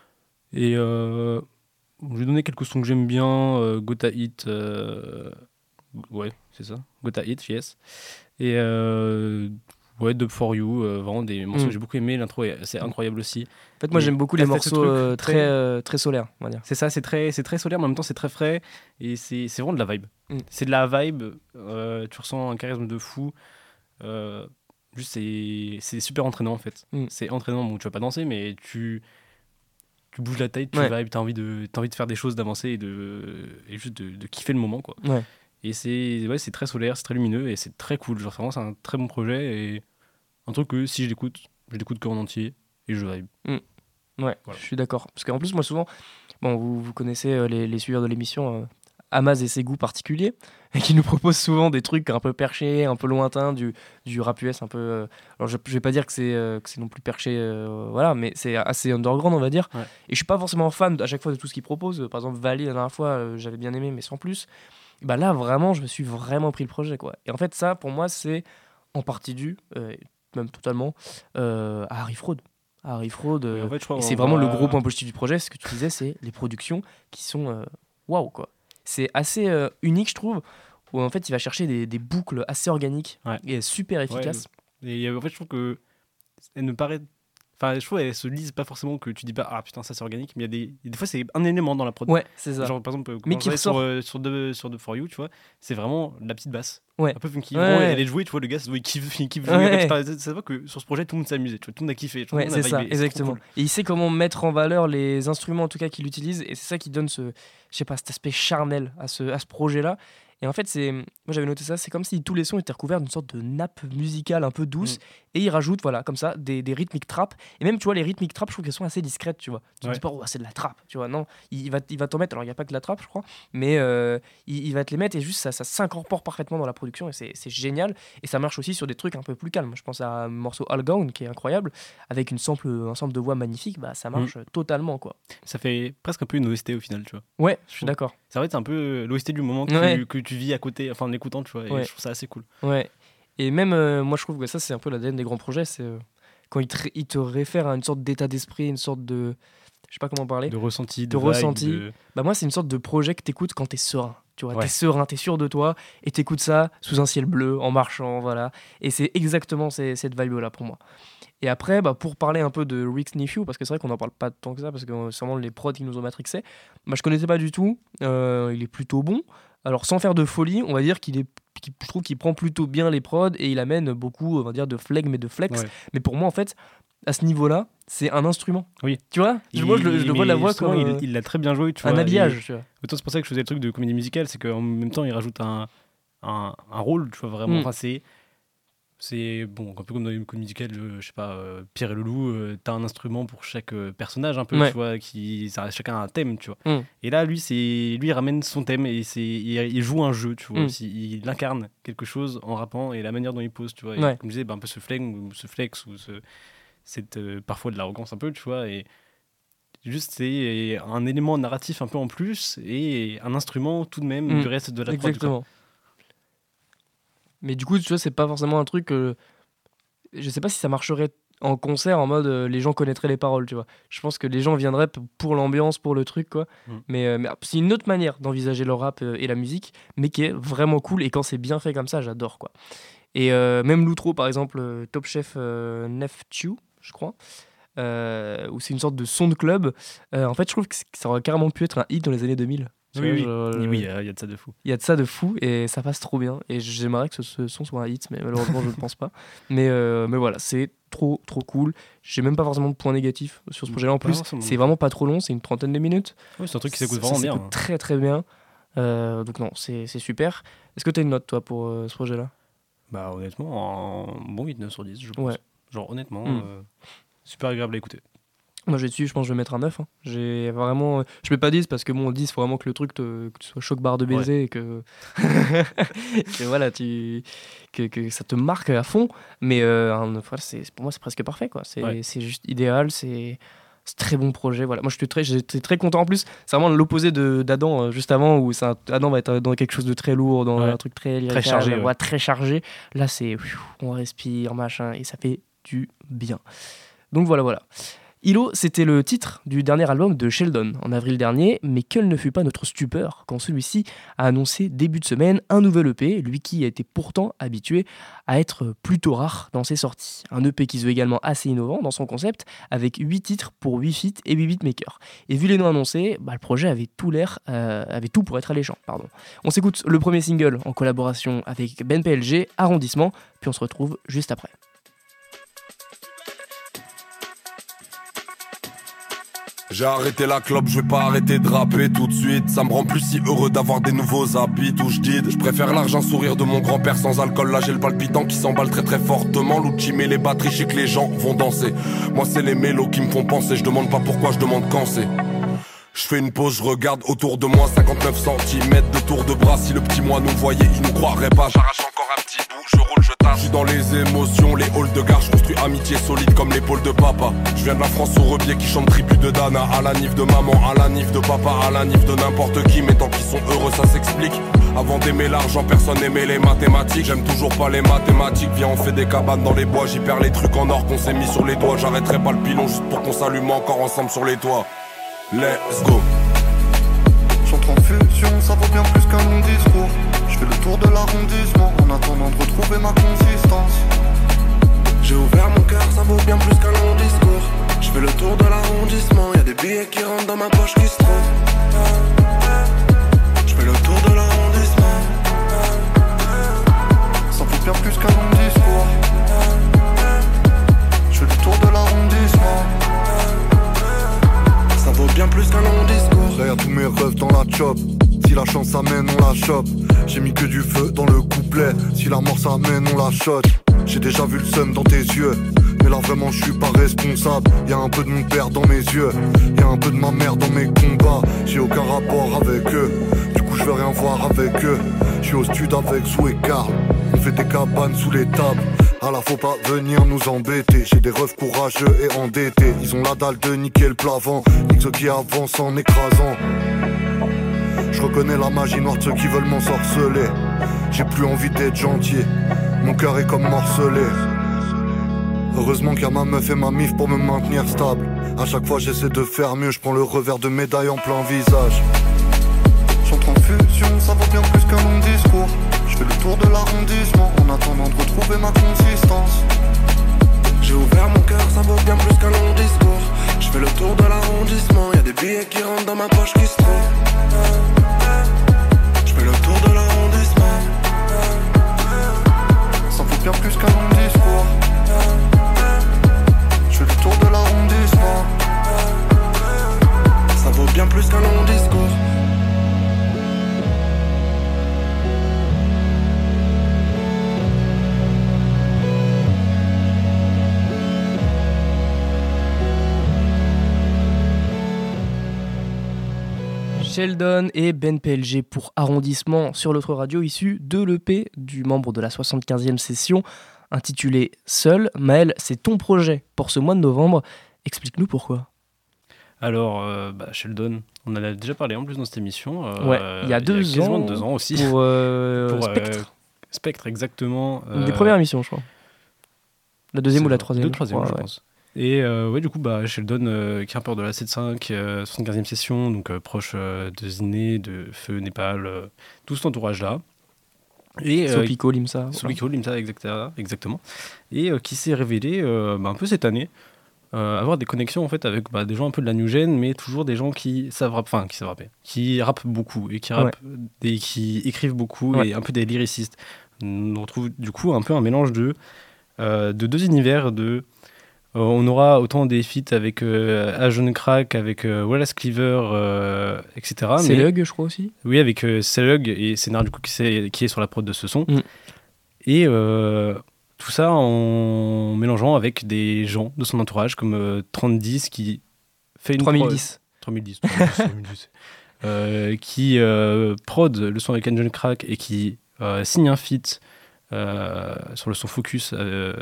Et euh, je vais donner quelques sons que j'aime bien. Euh, Gota Hit, euh, ouais, c'est ça. Gota Hit, yes. Et euh, ouais, Dub for You, euh, vraiment des morceaux mm. que j'ai beaucoup aimé. L'intro est c'est incroyable aussi. En fait, moi et j'aime beaucoup les morceaux euh, très, euh, très solaires, on va dire. C'est ça, c'est très, c'est très solaire, mais en même temps c'est très frais. Et c'est, c'est vraiment de la vibe. Mm. C'est de la vibe, euh, tu ressens un charisme de fou. Euh, juste, c'est, c'est super entraînant en fait. Mm. C'est entraînant, bon, tu vas pas danser, mais tu. Tu bouges la tête, tu ouais. vibes, t'as envie de, t'as envie de faire des choses, d'avancer et, de, et juste de, de kiffer le moment, quoi. Ouais. Et c'est, ouais, c'est très solaire, c'est très lumineux et c'est très cool. Genre, vraiment, c'est un très bon projet et un truc que si je l'écoute, je l'écoute qu'en entier et je vibe. Mmh. Ouais, voilà. Je suis d'accord. Parce qu'en plus, moi, souvent, bon, vous, vous connaissez euh, les, les suiveurs de l'émission, euh, Amaz et ses goûts particuliers, et qui nous proposent souvent des trucs un peu perchés, un peu lointains, du, du rap U S un peu. Euh, alors, je, je vais pas dire que c'est, euh, que c'est non plus perché, euh, voilà, mais c'est assez underground, on va dire. Ouais. Et je suis pas forcément fan à chaque fois de tout ce qu'ils proposent. Par exemple, Valley, la dernière fois, euh, j'avais bien aimé, mais sans plus. Bah là, vraiment, je me suis vraiment pris le projet, quoi. Et en fait, ça, pour moi, c'est en partie dû, euh, même totalement, euh, à Harry Fraud. À Harry Fraud. Euh, en fait, et c'est vraiment va... le gros point positif du projet. Ce que tu disais, c'est les productions qui sont waouh, wow, quoi. C'est assez euh, unique, je trouve, où en fait, il va chercher des, des boucles assez organiques ouais. et super efficaces. Ouais, et en fait, je trouve que elle ne paraît. Enfin, je trouve qu'elles se lisent pas forcément que tu dis pas ah putain ça c'est organique, mais il y a des des fois c'est un élément dans la prod. Ouais, c'est ça. Genre par exemple mais qui ressort sur euh, sur de sur de For You, tu vois, c'est vraiment la petite basse. Ouais. Un peu funky. Ouais, vraiment, ouais. Elle est jouée, tu vois, le gars il kiffe il kiffe jouer. Ouais. Putain, ça va que sur ce projet tout le monde s'est amusé, tu vois, tout le monde a kiffé. Ouais, c'est ça, exactement. Cool. Et il sait comment mettre en valeur les instruments en tout cas qu'il utilise et c'est ça qui donne ce je sais pas cet aspect charnel à ce à ce projet-là. Et en fait, c'est moi j'avais noté ça, c'est comme si tous les sons étaient recouverts d'une sorte de nappe musicale un peu douce, mmh. et il rajoute voilà comme ça des, des rythmiques trap. Et même tu vois les rythmiques trap, je trouve qu'elles sont assez discrètes, tu vois. Tu ouais. te dis pas oh, c'est de la trap, tu vois. Non, il, il va il va t'en mettre. Alors il y a pas que de la trap, je crois, mais euh, il, il va te les mettre et juste ça ça s'incorpore parfaitement dans la production et c'est c'est génial. Et ça marche aussi sur des trucs un peu plus calmes. Je pense à un morceau All Gone qui est incroyable avec une sample un sample de voix magnifique, bah ça marche mmh. totalement quoi. Ça fait presque un peu une O S T au final, tu vois. Ouais, je suis d'accord. Ça va être un peu l'O S T du moment que, ouais. tu, que tu vis à côté, enfin en écoutant, tu vois, et ouais. je trouve ça assez cool. Ouais. Et même, euh, moi je trouve que ça c'est un peu l'A D N des grands projets, c'est euh, quand ils te, ils te réfèrent à une sorte d'état d'esprit, une sorte de, je sais pas comment parler, de ressenti, de, de vibe, ressenti. De... Bah moi c'est une sorte de projet que t'écoutes quand t'es serein. Tu vois, ouais. t'es serein, t'es sûr de toi, et t'écoutes ça sous un ciel bleu, en marchant, voilà. Et c'est exactement ces, cette vibe-là pour moi. Et après, bah, pour parler un peu de Rick's Nephew, parce que c'est vrai qu'on n'en parle pas tant que ça, parce que c'est vraiment les prods qui nous ont matrixés, bah, je connaissais pas du tout, euh, il est plutôt bon. Alors sans faire de folie, on va dire qu'il est, qu'il, je trouve qu'il prend plutôt bien les prods, et il amène beaucoup, on va dire, de flegme et de flex. Ouais. Mais pour moi, en fait, à ce niveau-là, c'est un instrument. Oui. Tu vois, il, moi, je, le, je le vois la voix comme... Il, il l'a très bien joué, tu un vois. Un habillage, et, tu vois. Autant c'est pour ça que je faisais le truc de comédie musicale, c'est qu'en même temps, il rajoute un, un, un rôle, tu vois, vraiment. Mm. Enfin, c'est... C'est bon, un peu comme dans une comédie musicale, euh, je sais pas, euh, Pierre et le Loup, euh, t'as un instrument pour chaque euh, personnage un peu, ouais. tu vois, qui, ça, chacun a un thème, tu vois. Mm. Et là, lui, c'est, lui, il ramène son thème et c'est, il, il joue un jeu, tu vois. Mm. Il, il incarne quelque chose en rappant et la manière dont il pose, tu vois. Et, ouais. comme je disais, bah, un peu ce flegme, ce flex ou ce, cette, euh, parfois de l'arrogance un peu, tu vois. Et juste, c'est un élément narratif un peu en plus et un instrument tout de même mm. du reste de la prod. Exactement. Mais du coup, tu vois, c'est pas forcément un truc. Euh, je sais pas si ça marcherait en concert en mode euh, les gens connaîtraient les paroles, tu vois. Je pense que les gens viendraient p- pour l'ambiance, pour le truc, quoi. Mm. Mais, euh, mais c'est une autre manière d'envisager le rap euh, et la musique, mais qui est vraiment cool. Et quand c'est bien fait comme ça, j'adore, quoi. Et euh, même l'outro, par exemple, euh, Top Chef euh, Nephew, je crois, euh, où c'est une sorte de son de club. Euh, en fait, je trouve que ça aurait carrément pu être un hit dans les années deux mille. Oui, vois, oui. Genre, oui, oui, il y, y a de ça de fou. Il y a de ça de fou et ça passe trop bien. Et j'aimerais que ce, ce son soit un hit, mais malheureusement, je ne pense pas. Mais, euh, mais voilà, c'est trop, trop cool. J'ai même pas forcément de points négatifs sur ce projet-là. En plus, non, c'est vraiment pas trop long, c'est une trentaine de minutes. Oui, c'est un truc qui s'écoute vraiment ça, ça bien. S'écoute très, très bien. Euh, donc, non, c'est, c'est super. Est-ce que tu as une note, toi, pour euh, ce projet-là ? Bah, honnêtement, un bon huit neuf sur dix, je pense. Ouais. Genre, honnêtement, mm. euh, super agréable à écouter. Moi, je vais dessus, je pense que je vais mettre un neuf. Hein. J'ai vraiment... Je mets pas dix parce que bon, dix, il faut vraiment que le truc te... que tu sois choc barre de baiser ouais. et que... que voilà, tu... que, que ça te marque à fond. Mais euh, un... voilà, c'est... pour moi, c'est presque parfait, quoi. C'est... Ouais. c'est juste idéal. C'est... C'est très bon projet. Voilà. Moi, je suis très, j'étais très content. En plus, c'est vraiment l'opposé de, d'Adam euh, juste avant, où c'est un, Adam va être dans quelque chose de très lourd, dans ouais. un truc très lyrical, très chargé. Ouais, Ouais. très chargé. Là, c'est on respire, machin, et ça fait du bien. Donc voilà, voilà. Ilo, c'était le titre du dernier album de Sheldon en avril dernier, mais quelle ne fut pas notre stupeur quand celui-ci a annoncé début de semaine un nouvel E P, lui qui a été pourtant habitué à être plutôt rare dans ses sorties. Un E P qui se veut également assez innovant dans son concept, avec huit titres pour huit feats et huit beatmakers. Et vu les noms annoncés, bah, le projet avait tout, l'air, euh, avait tout pour être alléchant. Pardon. On s'écoute le premier single en collaboration avec Ben P L G, Arrondissement, puis on se retrouve juste après. J'ai arrêté la clope, je vais pas arrêter de rapper tout de suite. Ça me rend plus si heureux d'avoir des nouveaux habits, où je dis. Je préfère l'argent sourire de mon grand-père sans alcool. Là j'ai le palpitant qui s'emballe très très fortement. L'outil met les batteries, je sais que les gens vont danser. Moi c'est les mélos qui me font penser. Je demande pas pourquoi, je demande quand c'est. Je fais une pause, je regarde autour de moi. Cinquante-neuf centimètres de tour de bras. Si le petit moi nous voyait, il nous croirait pas. J'arrache encore un petit bout, je roule, je tâche. Je suis dans les émotions, les halls de gare. Je construis amitié solide comme l'épaule de papa. Je viens de la France au rebier qui chante tribu de Dana. À la nif de maman, à la nif de papa, à la nif de n'importe qui. Mais tant qu'ils sont heureux, ça s'explique. Avant d'aimer l'argent, personne n'aimait les mathématiques. J'aime toujours pas les mathématiques. Viens, on fait des cabanes dans les bois. J'y perds les trucs en or qu'on s'est mis sur les doigts. J'arrêterai pas le pilon juste pour qu'on s'allume encore ensemble sur les toits. Let's go. J'entre en fusion, ça vaut bien plus qu'un long discours. Je fais le tour de l'arrondissement en attendant de retrouver ma consistance. J'ai ouvert mon cœur, ça vaut bien plus qu'un long discours. Je fais le tour de l'arrondissement, y'a des billets qui rentrent dans ma poche qui se trouvent. Je fais le tour de l'arrondissement. Ça vaut bien plus qu'un long discours. Je fais le tour de l'arrondissement. Ça vaut bien plus qu'un long discours. Derrière tous mes rêves dans la chop. Si la chance amène, on la chope. J'ai mis que du feu dans le couplet. Si la mort s'amène, on la shot. J'ai déjà vu le seum dans tes yeux. Mais là vraiment je suis pas responsable. Y'a un peu de mon père dans mes yeux. Y'a un peu de ma mère dans mes combats. J'ai aucun rapport avec eux. Du coup je veux rien voir avec eux. Je suis au stud avec Sou et Karl. On fait des cabanes sous les tables. Ah là faut pas venir nous embêter. J'ai des refs courageux et endettés. Ils ont la dalle de niquer le plavant. Nique ceux qui avancent en écrasant. Je reconnais la magie noire de ceux qui veulent m'ensorceler. J'ai plus envie d'être gentil. Mon cœur est comme morcelé. Heureusement qu'il y a ma meuf et ma mif pour me maintenir stable. À chaque fois j'essaie de faire mieux. Je prends le revers de médaille en plein visage. J'entre en fusion, ça vaut bien plus qu'un long discours. Je fais le tour de l'arrondissement en attendant de retrouver ma consistance. J'ai ouvert mon cœur, ça vaut bien plus qu'un long discours. Je fais le tour de l'arrondissement, y'a des billets qui rentrent dans ma poche qui se trouvent. Je fais le tour de l'arrondissement. Ça vaut bien plus qu'un long discours. Je fais le tour de l'arrondissement. Ça vaut bien plus qu'un long discours. Sheldon et Ben P L G pour Arrondissement sur l'autre radio, issu de l'E P du membre de la soixante-quinzième session intitulé Seul. Maël, c'est ton projet pour ce mois de novembre. Explique-nous pourquoi. Alors, euh, bah, Sheldon, on en a déjà parlé en plus dans cette émission. Euh, ouais, il y a deux il y a ans. deux ans aussi. Pour, euh, pour Spectre. Euh, Spectre, exactement. Une euh, des premières émissions, je crois. La deuxième ou la troisième. La troisième, je, je, je crois, pense. Ouais. Et euh, ouais, du coup, bah, Sheldon, euh, qui est un peu de la sept cinq, euh, soixante-quinzième session, donc euh, proche euh, de Ziné, de Feu, Népal, euh, tout cet entourage-là. Et euh, Sopico, Limsa. Sopico, voilà. Limsa, exactement, exactement. Et euh, qui s'est révélé euh, bah, un peu cette année, euh, avoir des connexions en fait avec bah, des gens un peu de la new gen, mais toujours des gens qui savent rapper, enfin qui savent rapper, qui rappent beaucoup et qui rappent ouais. des, qui écrivent beaucoup ouais. et un peu des lyricistes. On retrouve du coup un peu un mélange de euh, de deux univers de Euh, on aura autant des feats avec euh, Ajon Crack, avec euh, Wallace Cleaver, euh, et cetera. Selug, je crois aussi. Oui, avec euh, Selug et Sénard, du coup, qui est, qui est sur la prod de ce son. Mm. Et euh, tout ça en mélangeant avec des gens de son entourage, comme euh, trente dix qui fait une trois mille dix. trois mille dix. trois mille dix. euh, qui euh, prod le son avec Ajon Crack et qui euh, signe un feat euh, sur le son Focus. Euh,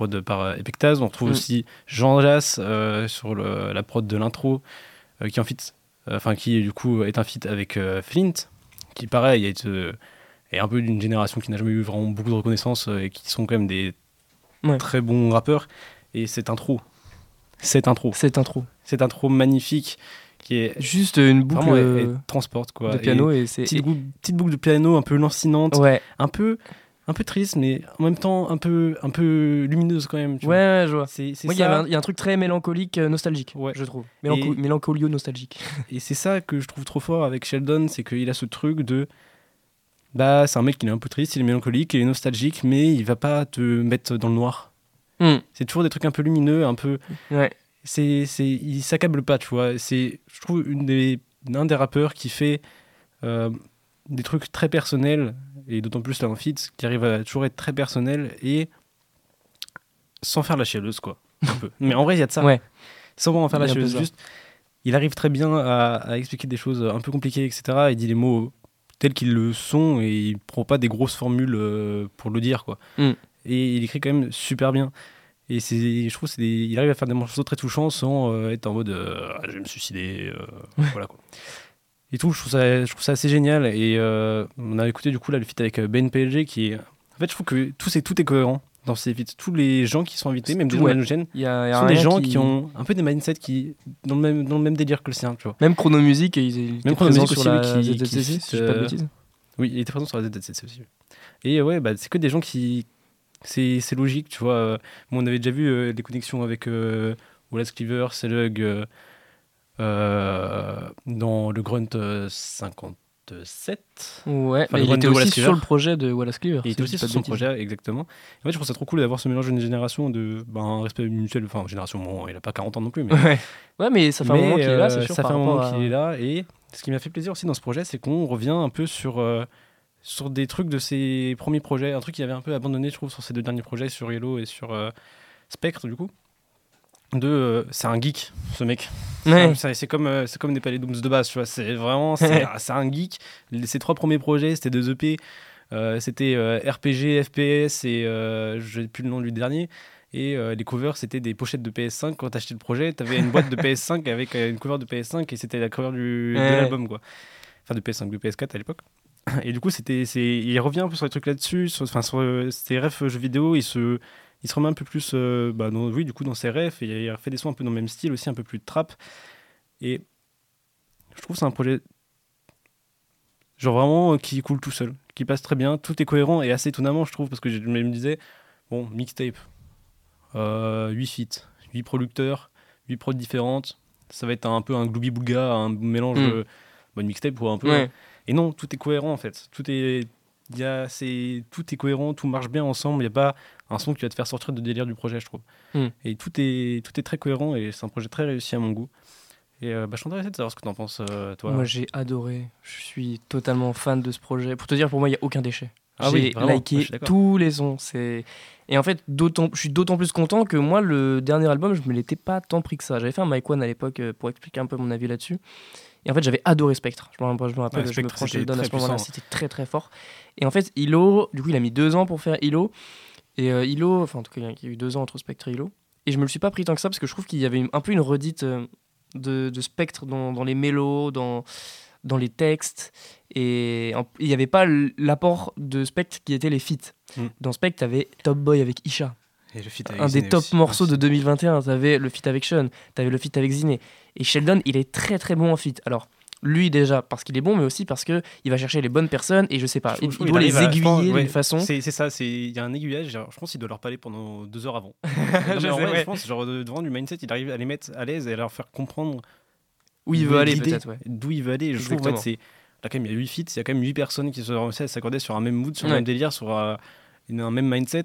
prod par Epectaz. On retrouve mm. aussi Jean Jass euh, sur le, la prod de l'intro, euh, qui en feat, enfin euh, qui du coup est un feat avec euh, Flint, qui pareil est, euh, est un peu d'une génération qui n'a jamais eu vraiment beaucoup de reconnaissance euh, et qui sont quand même des ouais. très bons rappeurs. Et cette intro, cette intro, cette intro, cette intro magnifique. Qui est juste une boucle vraiment, elle, elle transporte quoi de piano et, et c'est petite, boucle, petite boucle de piano un peu lancinante, ouais. un peu un peu triste mais en même temps un peu un peu lumineuse quand même. Tu ouais, vois. ouais, je vois. C'est, c'est Moi, il y, y a un truc très mélancolique, euh, nostalgique, ouais. je trouve. Mélanco- et, mélancolio-nostalgique. Et c'est ça que je trouve trop fort avec Sheldon, c'est qu'il a ce truc de bah c'est un mec qui est un peu triste, il est mélancolique, il est nostalgique, mais il va pas te mettre dans le noir. Mm. C'est toujours des trucs un peu lumineux, un peu. Ouais. C'est, c'est, il s'accable pas, tu vois. C'est, je trouve, une des, un des rappeurs qui fait euh, des trucs très personnels, et d'autant plus là en feat, qui arrive à toujours être très personnel et sans faire la chialeuse, quoi. Un peu. Mais en vrai, il y a de ça. Ouais. Sans vraiment faire la chialeuse, juste, il arrive très bien à, à expliquer des choses un peu compliquées, et cetera. Il dit les mots tels qu'ils le sont et il prend pas des grosses formules euh, pour le dire, quoi. Mm. Et il écrit quand même super bien. Et c'est, je trouve qu'il arrive à faire des morceaux très touchants sans euh, être en mode euh, ah, je vais me suicider. Euh, voilà, quoi. Et tout, je trouve ça, je trouve ça assez génial. Et euh, on a écouté du coup là, le feat avec Ben P L G qui est. En fait, je trouve que tout, c'est, tout est cohérent dans ces feats. Tous les gens qui sont invités, même des gens halogènes, sont des gens qui... qui ont un peu des mindsets qui, dans, le même, dans le même délire que le sien. Tu vois. Même Chronomusique, il était présent sur la Z Z C C, si je dis pas de bêtises. Oui, il était présent sur la Z Z C C aussi. Et ouais, bah, c'est que des gens qui. C'est, c'est logique, tu vois. Bon, on avait déjà vu euh, des connexions avec euh, Wallace Cleaver, Selug euh, euh, dans le Grunt euh, cinquante-sept. Ouais, enfin, mais il était aussi Cleaver. Sur le projet de Wallace Cleaver. Il était aussi sur son bêtises. projet, exactement. En fait, je trouve ça trop cool d'avoir ce mélange d'une génération de ben, un respect mutuel. Enfin, génération, bon, il a pas quarante ans non plus. Mais... Ouais. ouais, mais ça fait mais, un moment qu'il est là, c'est euh, sûr. Ça fait un moment à... qu'il est là. Et ce qui m'a fait plaisir aussi dans ce projet, c'est qu'on revient un peu sur. Euh, sur des trucs de ses premiers projets, un truc qu'il avait un peu abandonné, je trouve, sur ses deux derniers projets, sur Yellow et sur euh, Spectre, du coup. De, euh, c'est un geek, ce mec. Ouais. C'est, c'est, comme, euh, c'est comme des Palais Dooms de base, tu vois. C'est vraiment, c'est, c'est un geek. Ses trois premiers projets, c'était deux E P. Euh, c'était euh, R P G, F P S et euh, je n'ai plus le nom du dernier. Et euh, les covers, c'était des pochettes de P S cinq. Quand tu achetais le projet, tu avais une boîte de P S cinq avec euh, une cover de P S cinq et c'était la cover du, ouais. de l'album, quoi. Enfin, de P S cinq, de P S quatre à l'époque. Et du coup, c'était, c'est, il revient un peu sur les trucs là-dessus, sur, enfin, sur euh, ses refs jeux vidéo, il se, il se remet un peu plus euh, bah, dans, oui, du coup, dans ses refs, et il fait des sons un peu dans le même style, aussi un peu plus de trap. Et je trouve que c'est un projet genre vraiment euh, qui coule tout seul, qui passe très bien, tout est cohérent et assez étonnamment, je trouve, parce que je me disais, bon, mixtape, euh, huit feats, huit producteurs, huit prods différentes, ça va être un peu un gloubi-boulga, un mélange mm. de bon, mixtape ou un peu. Ouais. Et non, tout est cohérent en fait. Tout est, y a, c'est, tout est cohérent, tout marche bien ensemble. Il n'y a pas un son qui va te faire sortir de délire du projet, je trouve. Mm. Et tout est, tout est très cohérent et c'est un projet très réussi à mon goût. Et euh, bah, je t'intéresse de savoir ce que tu en penses, euh, toi. Moi, j'ai adoré. Je suis totalement fan de ce projet. Pour te dire, pour moi, il n'y a aucun déchet. Ah j'ai oui, vraiment, liké moi, tous les sons. C'est... Et en fait, d'autant, je suis d'autant plus content que moi, le dernier album, je ne me l'étais pas tant pris que ça. J'avais fait un Mike One à l'époque pour expliquer un peu mon avis là-dessus. Et en fait, j'avais adoré Spectre. Je me rappelle, je me, rappelle, ouais, je me prends Sheldon à ce moment-là. Puissant. C'était très très fort. Et en fait, Hilo, du coup, il a mis deux ans pour faire Hilo. Et euh, Hilo, enfin, en tout cas, il y a eu deux ans entre Spectre et Hilo. Et je me le suis pas pris tant que ça parce que je trouve qu'il y avait une, un peu une redite euh, de, de Spectre dans, dans les mélos, dans, dans les textes. Et il n'y avait pas l'apport de Spectre qui était les feats. Mm. Dans Spectre, tu avais Top Boy avec Isha. Et le feat un des top aussi. morceaux de deux mille vingt et un, t'avais le feat avec Sean, t'avais le feat avec Ziné. Et Sheldon, il est très très bon en feat. Alors, lui déjà, parce qu'il est bon, mais aussi parce qu'il va chercher les bonnes personnes, et je sais pas, je, il, je, il doit les aiguiller pense, d'une ouais, façon. C'est, c'est ça, il y a un aiguillage, genre, je pense qu'il doit leur parler pendant deux heures avant. non, je, vrai, ouais. je pense, genre, devant du mindset, il arrive à les mettre à l'aise et à leur faire comprendre où il veut aller, peut-être, ouais. D'où il veut aller. Je Exactement. trouve, en fait, c'est. Là, quand même, il y a huit feats, il y a quand même huit personnes qui se réussissent à s'accorder sur un même mood, sur ouais. un même délire, sur uh, un même mindset.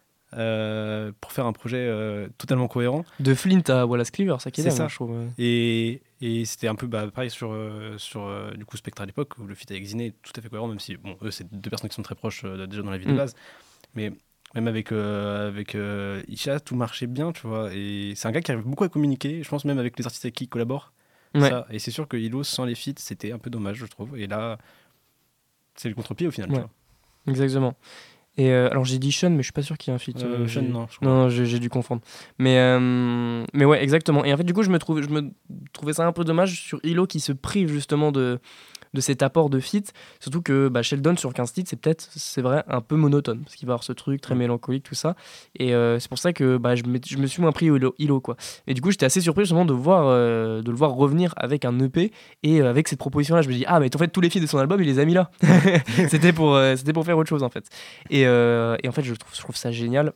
Euh, pour faire un projet euh, totalement cohérent. De Flint à Wallace Cleaver, ça qui est, c'est dingue, ça. Je trouve. Ouais. Et, et c'était un peu bah, pareil sur, euh, sur euh, du coup Spectre à l'époque, où le feat avec Ziné est tout à fait cohérent, même si bon, eux, c'est deux personnes qui sont très proches euh, déjà dans la vie mm. de base. Mais même avec, euh, avec euh, Isha, tout marchait bien, tu vois. Et c'est un gars qui arrive beaucoup à communiquer, je pense même avec les artistes avec qui il collabore. Ouais. Ça. Et c'est sûr que Hilo, sans les feats, c'était un peu dommage, je trouve. Et là, c'est le contre-pied au final. Ouais. Tu vois. Exactement. Et euh, alors j'ai dit Sean, mais je suis pas sûr qu'il y ait un feat. Euh, Euh, Sean, j'ai- non, je crois. non, j'ai, j'ai dû confondre. Mais, euh, mais ouais, exactement. Et en fait, du coup, je me, trouve, je me trouvais ça un peu dommage sur Hilo qui se prive justement de, de cet apport de feat. Surtout que bah, Sheldon sur quinze titres, c'est peut-être, c'est vrai, un peu monotone. Parce qu'il va avoir ce truc très Mm. mélancolique, tout ça. Et euh, c'est pour ça que bah, je, me, je me suis moins pris au Hilo, Hilo, quoi. Et du coup, j'étais assez surpris justement de, voir, euh, de le voir revenir avec un E P et euh, avec cette proposition-là. Je me dis, ah, mais en fait, tous les feats de son album, il les a mis là. c'était, pour, euh, c'était pour faire autre chose, en fait. Et, euh, et en fait, je trouve, je trouve ça génial.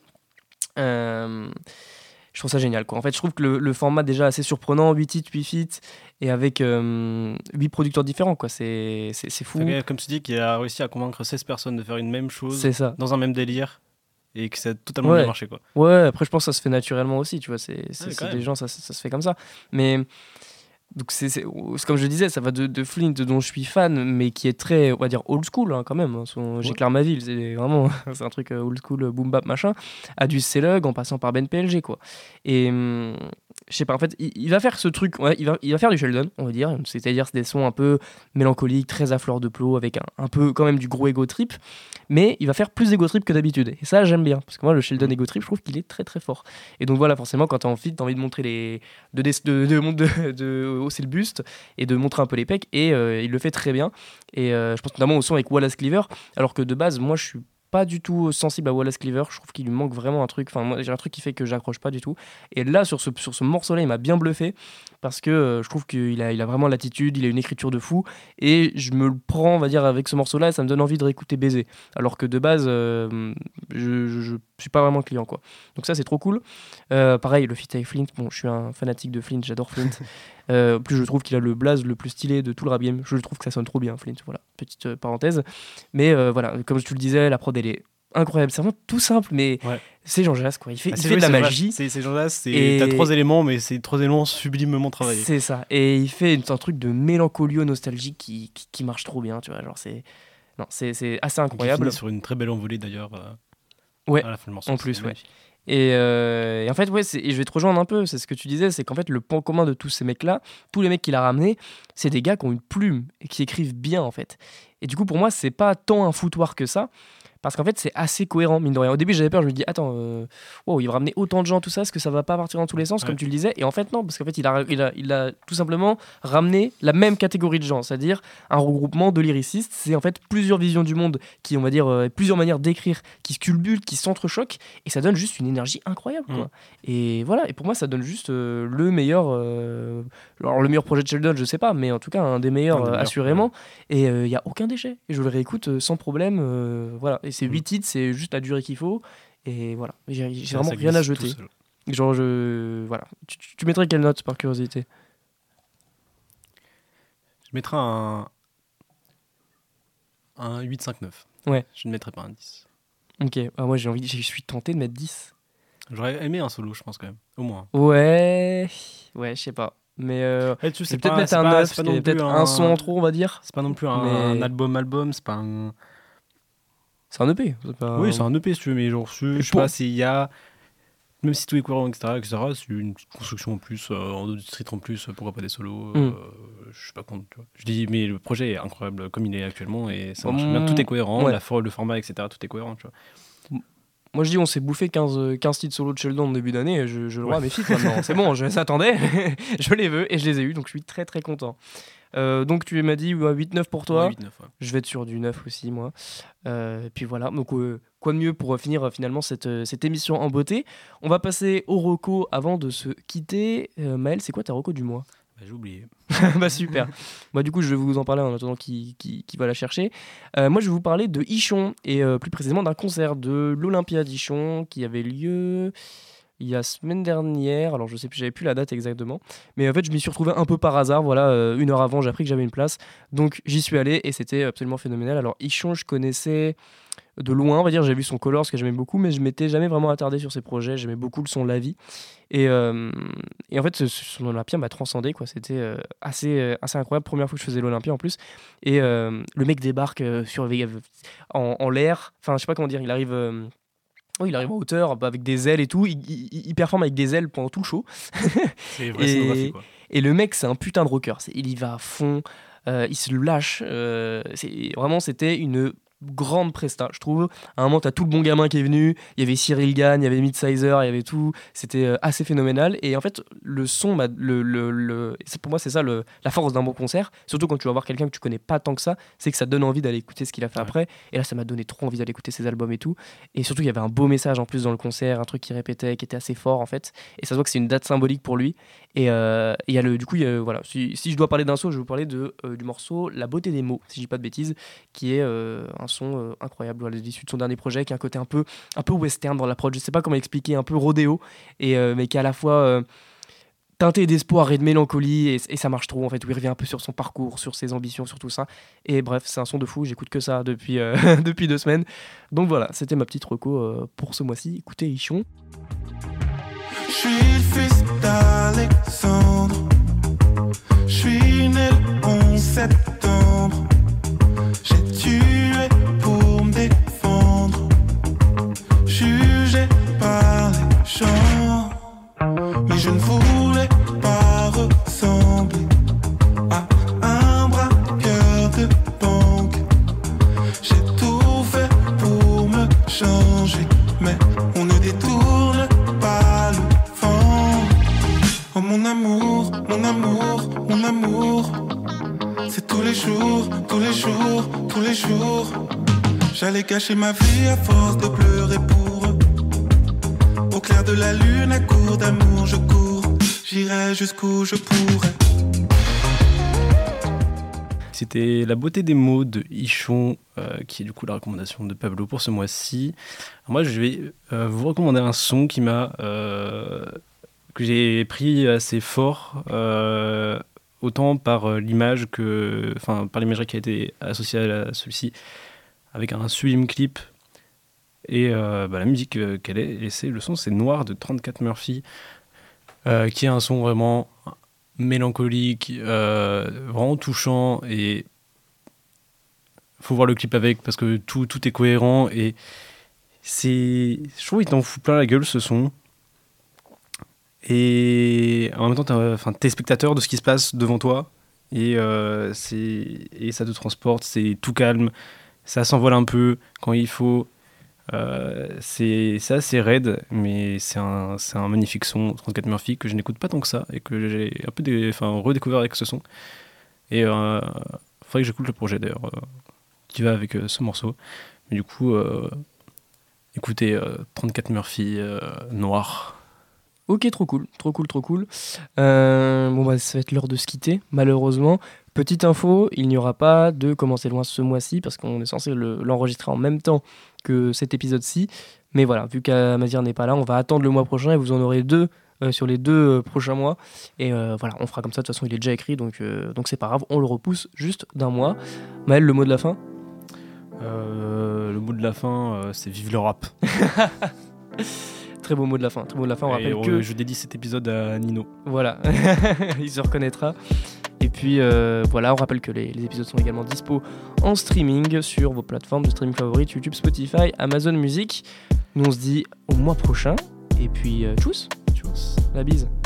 Euh, je trouve ça génial, quoi. En fait, je trouve que le, le format déjà assez surprenant, huit titres, huit feats, et avec euh, huit producteurs différents, quoi. C'est, c'est, c'est fou. Enfin, comme tu dis, qu'il a réussi à convaincre seize personnes de faire une même chose C'est ça. dans un même délire et que ça a totalement Ouais. bien marché, quoi. Ouais, après, je pense que ça se fait naturellement aussi, tu vois. C'est, c'est, Ouais, c'est quand des même. gens, ça, ça, ça se fait comme ça. Mais. Donc c'est, c'est, c'est comme je disais, ça va de, de Flint dont je suis fan, mais qui est très, on va dire, old school hein, quand même. Hein. Son, Ouais. J'éclaire ma ville, c'est vraiment c'est un truc euh, old school, euh, boom bap machin, à du Celug en passant par Ben P L G quoi. Et hum, je sais pas, en fait, il, il va faire ce truc, ouais, il, va, il va faire du Sheldon, on va dire, c'est-à-dire c'est des sons un peu mélancoliques, très à fleur de peau, avec un, un peu quand même du gros ego trip, mais il va faire plus ego trip que d'habitude. Et ça, j'aime bien, parce que moi, le Sheldon ego trip, je trouve qu'il est très très fort. Et donc voilà, forcément, quand t'as envie, t'as envie de montrer les. de, de, de, de, de, de hausser le buste et de montrer un peu les pecs, et euh, il le fait très bien. Et euh, je pense notamment au son avec Wallace Cleaver, alors que de base, moi, je suis pas du tout sensible à Wallace Cleaver, je trouve qu'il lui manque vraiment un truc, enfin moi j'ai un truc qui fait que j'accroche pas du tout, et là sur ce, sur ce morceau là il m'a bien bluffé parce que euh, je trouve qu'il a, il a vraiment l'attitude, il a une écriture de fou, et je me le prends on va dire avec ce morceau là, ça me donne envie de réécouter Baiser, alors que de base euh, je, je, je suis pas vraiment client quoi, donc ça c'est trop cool. Euh, pareil le feat avec Flint, bon je suis un fanatique de Flint, j'adore Flint. Euh, plus je trouve qu'il a le blaze le plus stylé de tout le rap game, je trouve que ça sonne trop bien Flint, voilà, petite euh, parenthèse, mais euh, voilà, comme tu le disais, la prod elle est incroyable, c'est vraiment tout simple, mais Ouais. c'est Jean Jass quoi, il fait, Ah, il c'est fait vrai, de la c'est magie, vrai. C'est, c'est Jean Jass, c'est... Et- t'as trois éléments, mais c'est trois éléments sublimement travaillés. c'est ça, et il fait un truc de mélancolio nostalgique qui, qui, qui marche trop bien, tu vois, genre c'est, non, c'est, c'est assez Donc, il incroyable. finit sur une très belle envolée d'ailleurs. euh, Ouais, à la fin du morceau, en c'est plus, ouais. magnifique. Et, euh, et en fait, ouais, c'est, et je vais te rejoindre un peu, c'est ce que tu disais, c'est qu'en fait, le point commun de tous ces mecs-là, tous les mecs qu'il a ramenés, c'est des gars qui ont une plume et qui écrivent bien, en fait. Et du coup, pour moi, c'est pas tant un foutoir que ça, parce qu'en fait, c'est assez cohérent, mine de rien. Au début, j'avais peur, je me dis, attends, euh, wow, il va ramener autant de gens, tout ça, est-ce que ça va pas partir dans tous les sens, Ouais. comme tu le disais? Et en fait, non, parce qu'en fait, il a, il, a, il a tout simplement ramené la même catégorie de gens, c'est-à-dire un regroupement de lyricistes. C'est en fait plusieurs visions du monde qui, on va dire, euh, plusieurs manières d'écrire, qui se culbutent, qui s'entrechoquent, et ça donne juste une énergie incroyable, quoi. Mm. Et voilà, et pour moi, ça donne juste euh, le meilleur. euh, alors, le meilleur projet de Sheldon, je sais pas, mais en tout cas, un des meilleurs, Un des euh, meilleurs, assurément. Et il n'y a aucun déchet. Et je le réécoute euh, sans problème. euh, voilà. Et c'est Mm. huit titres, c'est juste la durée qu'il faut. Et voilà. J'ai, j'ai Ça, vraiment ça rien à glisse tout jeter. seul. Genre, je. Voilà. Tu, tu- tu mettrais quelle note par curiosité? Je mettrais un. Un huit cinq neuf. Ouais. Je ne mettrais pas un dix. Ok. Ah, moi, j'ai envie. Je suis tenté de mettre dix. J'aurais aimé un solo, je pense, quand même. Au moins. Ouais. Ouais, je sais pas. Mais. Euh, Ouais, tu je sais, vais peut-être pas- mettre c'est un pas- neuf, c'est parce pas qu'il y non a peut-être plus un son en trop, on va dire. C'est pas non plus un, Mais- un album-album, c'est pas un. C'est un E P. C'est pas... Oui, c'est un E P si tu veux, mais genre, je, je sais pour- pas s'il y a. Même si tout est cohérent, et cetera, et cetera, c'est une petite construction en plus, euh, en deux titres en plus, pourquoi pas des solos, Mm. euh, je suis pas contre, tu vois. Je dis, mais le projet est incroyable comme il est actuellement et ça marche Mm. bien, tout est cohérent, Ouais. la for- le format, et cetera, tout est cohérent, tu vois. Moi je dis on s'est bouffé quinze, euh, quinze titres solo de Sheldon en début d'année, et je, je le vois Ouais. à mes feats maintenant. C'est bon, je s'attendais, je les veux et je les ai eus, donc je suis très très content. Euh, donc tu m'as dit ouais, huit neuf pour toi, Ouais, huit neuf, ouais. je vais être sur du neuf aussi moi. Euh, et puis voilà, donc euh, quoi de mieux pour euh, finir euh, finalement cette, euh, cette émission en beauté. On va passer au reco avant de se quitter. Euh, Maël, c'est quoi ta reco du mois? Bah, j'ai oublié. Bah super. Moi du coup je vais vous en parler en attendant qui, qui, qui va la chercher. Euh, moi je vais vous parler de Ichon et euh, plus précisément d'un concert de l'Olympia d'Ichon qui avait lieu il y a semaine dernière. Alors je sais plus, j'avais plus la date exactement, mais en fait je m'y suis retrouvé un peu par hasard. Voilà, euh, une heure avant j'ai appris que j'avais une place, donc j'y suis allé et c'était absolument phénoménal. Alors Ichon je connaissais de loin, on va dire, j'ai vu son Colors que j'aimais beaucoup, mais je m'étais jamais vraiment attardé sur ses projets. J'aimais beaucoup le son La Vie. Et, euh, et en fait, ce, son Olympia m'a transcendé, quoi. C'était euh, assez, euh, assez incroyable. Première fois que je faisais l'Olympia en plus. Et euh, le mec débarque euh, sur, en, en l'air. Enfin, je sais pas comment dire. Il arrive. Euh, oh, il arrive en hauteur, bah, avec des ailes et tout. Il, il, il performe avec des ailes pendant tout le show. C'est vrai, Et- scénographie, quoi. Et le mec, c'est un putain de rocker. C'est, il y va à fond. Euh, il se lâche. Euh, c'est, vraiment, c'était une grande presta, je trouve. À un moment, t'as tout le bon gamin qui est venu, il y avait Cyril Gann, il y avait Midsizer, il y avait tout, c'était euh, assez phénoménal. Et en fait, le son, bah, le, le, le... C'est, pour moi, c'est ça le, la force d'un bon concert, surtout quand tu vas voir quelqu'un que tu connais pas tant que ça, c'est que ça donne envie d'aller écouter ce qu'il a fait ouais. après. Et là, ça m'a donné trop envie d'aller écouter ses albums et tout. Et surtout, il y avait un beau message en plus dans le concert, un truc qui répétait, qui était assez fort en fait. Et ça se voit que c'est une date symbolique pour lui. Et euh, il y a le, du coup, il y a, voilà, si, si je dois parler d'un son, je vais vous parler de, euh, du morceau La beauté des mots, si je dis pas de bêtises, qui est euh, un son euh, incroyable, voilà, issu de son dernier projet, qui a un côté un peu, un peu western dans l'approche, je sais pas comment expliquer, un peu rodéo, et, euh, mais qui est à la fois euh, teinté d'espoir et de mélancolie, et, et ça marche trop en fait, où il revient un peu sur son parcours, sur ses ambitions, sur tout ça. Et bref, c'est un son de fou, j'écoute que ça depuis, euh, depuis deux semaines. Donc voilà, c'était ma petite reco euh, pour ce mois-ci. Écoutez Ichon. Je suis le fils d'Alexandre, je suis né le onze septembre, j'ai tué pour me défendre, jugé par les gens, mais je ne voulais pas ressembler à un braqueur de banque. J'ai tout fait pour me changer, mais on ne détourne pas le vent. Oh mon amour, mon amour, mon amour, c'est tous les jours, tous les jours, tous les jours. J'allais cacher ma vie à force de pleurer pour eux. Au clair de la lune, à court d'amour, je cours. J'irai jusqu'où je pourrai. C'était La beauté des mots de Ichon, euh, qui est du coup la recommandation de Pablo pour ce mois-ci. Alors moi, je vais euh, vous recommander un son qui m'a, euh, que j'ai pris assez fort, euh, autant par euh, l'image que, enfin par l'imagerie qui a été associée à celui-ci, avec un sublime clip et euh, bah, la musique euh, qu'elle est. Et c'est le son, c'est Noir de trente-quatre Murphy, euh, qui est un son vraiment mélancolique, euh, vraiment touchant, et faut voir le clip avec parce que tout, tout est cohérent et c'est, je trouve qu'il t'en fout plein la gueule ce son, et en même temps t'es, enfin, t'es spectateur de ce qui se passe devant toi et, euh, c'est, et ça te transporte, c'est tout calme, ça s'envole un peu quand il faut. Euh, c'est, c'est assez raide, mais c'est un, c'est un magnifique son, trente-quatre Murphy, que je n'écoute pas tant que ça et que j'ai un peu des, enfin, redécouvert avec ce son. Et il euh, faudrait que j'écoute le projet d'ailleurs euh, qui va avec euh, ce morceau. Mais du coup, euh, écoutez euh, trente-quatre Murphy, euh, Noir. Ok, trop cool, trop cool, trop cool. Euh, bon bah ça va être l'heure de se quitter, malheureusement. Petite info, il n'y aura pas de Comment c'est loin ce mois-ci, parce qu'on est censé le, l'enregistrer en même temps que cet épisode-ci. Mais voilà, vu qu'Amazir n'est pas là, on va attendre le mois prochain et vous en aurez deux euh, sur les deux euh, prochains mois. Et euh, voilà, on fera comme ça, de toute façon il est déjà écrit, donc, euh, donc c'est pas grave, on le repousse juste d'un mois. Maël, le mot de la fin euh, Le mot de la fin, euh, c'est vive le rap. Très beau mot de la fin, très beau mot de la fin. On rappelle on, que je dédie cet épisode à Nino. Voilà, il se reconnaîtra. Et puis euh, voilà, on rappelle que les, les épisodes sont également dispo en streaming sur vos plateformes de streaming favorites, YouTube, Spotify, Amazon Music. Nous on se dit au mois prochain. Et puis euh, tchuss, tchuss, la bise.